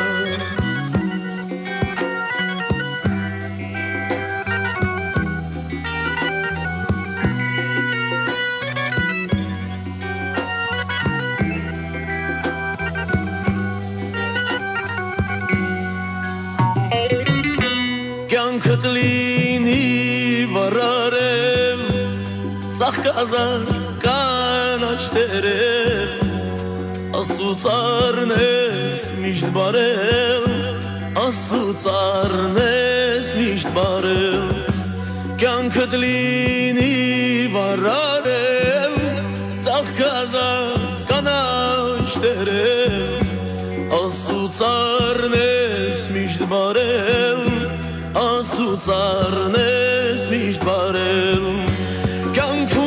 Կյանքդ լինի վարարել ծաղկազար Կանաչտերել Աստուծ առնես միշտ բարել Աստուծ առնես միշտ բարել Կյանքդ լինի վարարել Ծաղկազատ կանաչտերել Աստուծ առնես միշտ բարել Աստուծ առնես միշտ բարել Կյանքում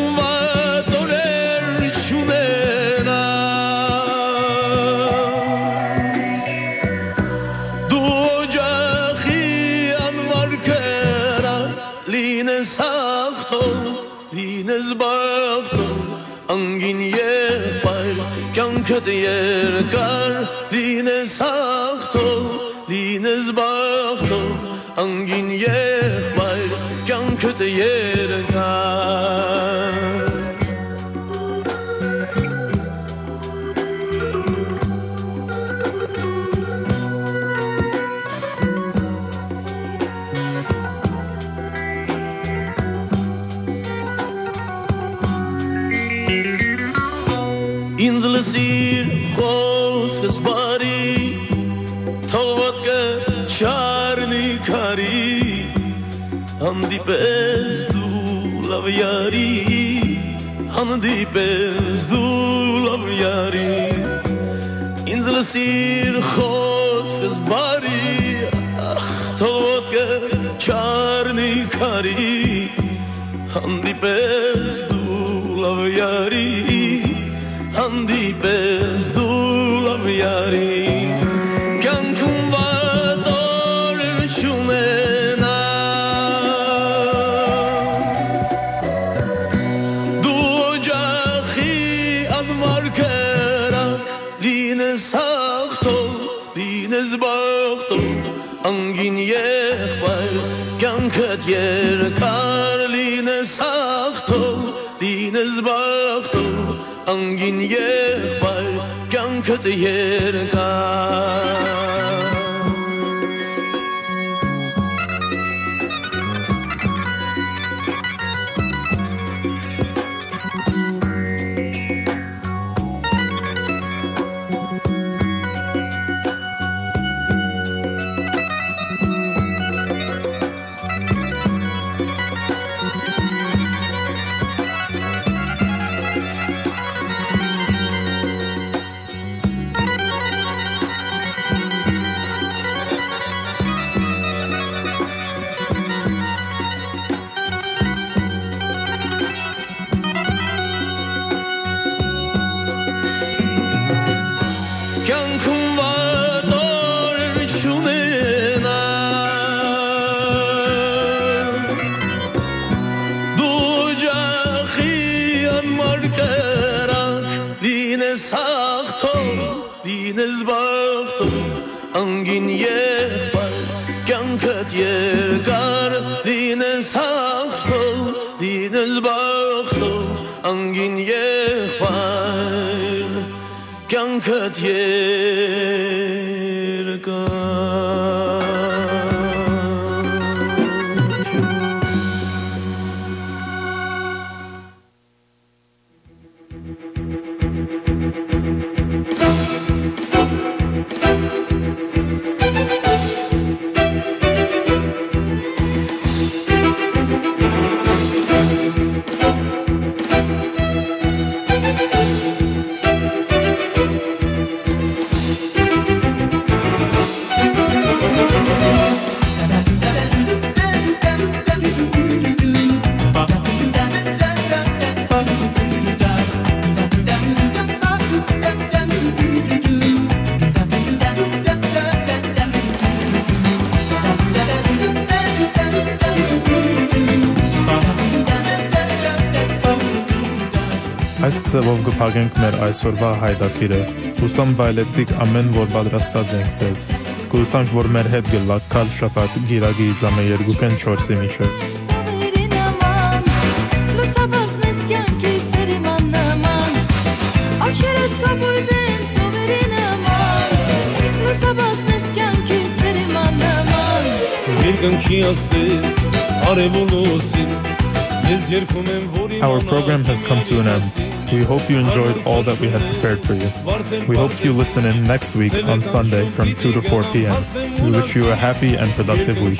Անգին եղբայր կյանքդ երկար լինես աղթող լինես բաղթող անգին եղբայր կյանքդ երկար Ինձ լսիր խոսքս բարի թողոտ կչարնի քարի հանդիպես դու լավ յարի հանդիպես դու լավ յարի Ինձ լսիր խոսքս բարի թողոտ կչարնի քարի հանդիպես դու լավ յարի Հանդիպես դու լավ յարի կյանքում վատոր չունենաս դու օջախի անմար կերակ լինես աղթող լինես բաղթող անգին եղբայր կյանքդ երկար լինես աղթող լինես բաղթող Անգին եղբայր կյանքդ երկար լինես բախտով անգին եղբայր կյանքդ երկար լինես հաղթով լինես բախտով անգին եղբայր կյանքդ երկար Այս ծևով կփակենք մեր այսօրվա հայդակիրը։ Հուսամ վայելեցիք ամեն որ պատրաստած ենք ձեզ։ Կհուսանք, որ մեր հետ գլվակ քալ շաբաթ գիրագի ժամը երկուքեն չորսի միջև։ Երկնքի աստեց արևունոսին Our program has come to an end. We hope you enjoyed all that we had prepared for you. We hope you listen in next week on Sunday from two to four p.m. We wish you a happy and productive week.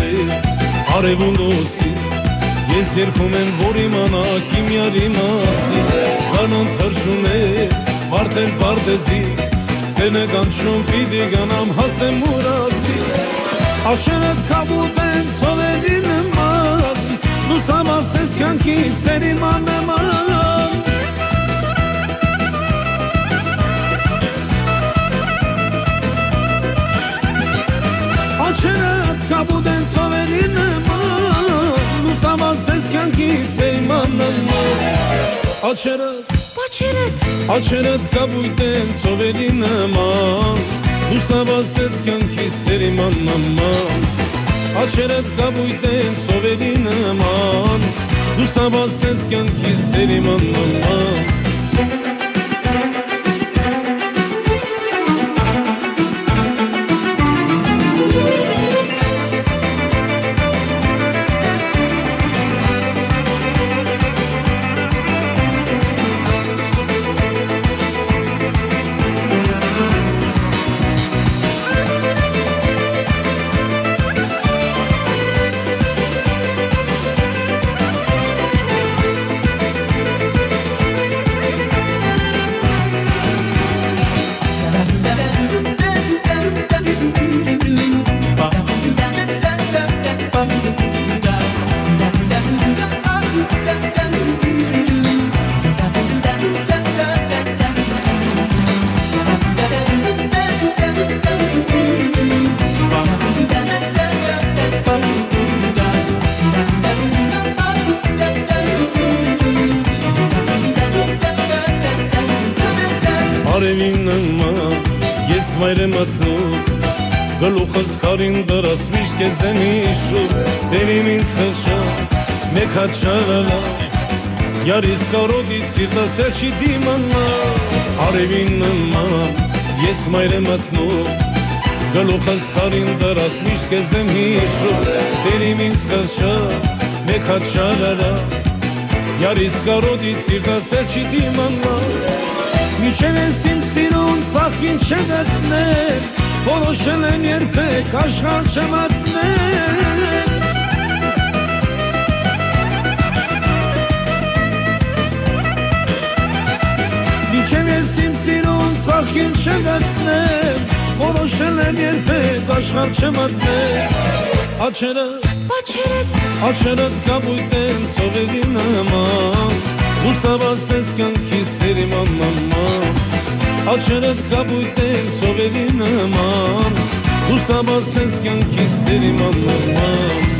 Լուսամաստես կյանքի սերի մաննաման Աչերըտ կաբուտ են ծովերի նման Լուսամաստես կյանքի սերի մաննաման Աչերըտ Աչերըտ կաբույտ են ծովերի նման Լուսամաստես կյանքի սերի մաննաման Աչերդ կաբույտ են ծովերի նման Լուսաբաստես կյանքի սերի մաննաման Գլուխս կարին դրաս միշտ կեզ եմ իշում Դերիմ ինձ խղշա, մեկ հաչարալա Յարիս կարոդից սիրտաս էլ չի դիմանա Արևին նման, ես մայր եմ մտնում Գլուխս կարին դրաս միշտ կեզ եմ իշում Դերիմ ինձ խղշա, մեկ հաչարալա Յարիս կարոդից սիրտաս էլ չի դիմանա Միջև ես իմ սիրուն ծախին չգտներ Որոշել եմ երբեք աշխարհ չմատնել Միջև ես իմ սիրուն ծախին չգտնել Որոշել եմ երբեք աշխարհ չմատնել Աչերդ, աչերդ կաբույտ են ծովերի նման Լուսաբաստես կյանքի սերի մաննաման Աչերդ կաբույտ են ծովերի նման Լուսաբաստես կյանքի սերի մաննաման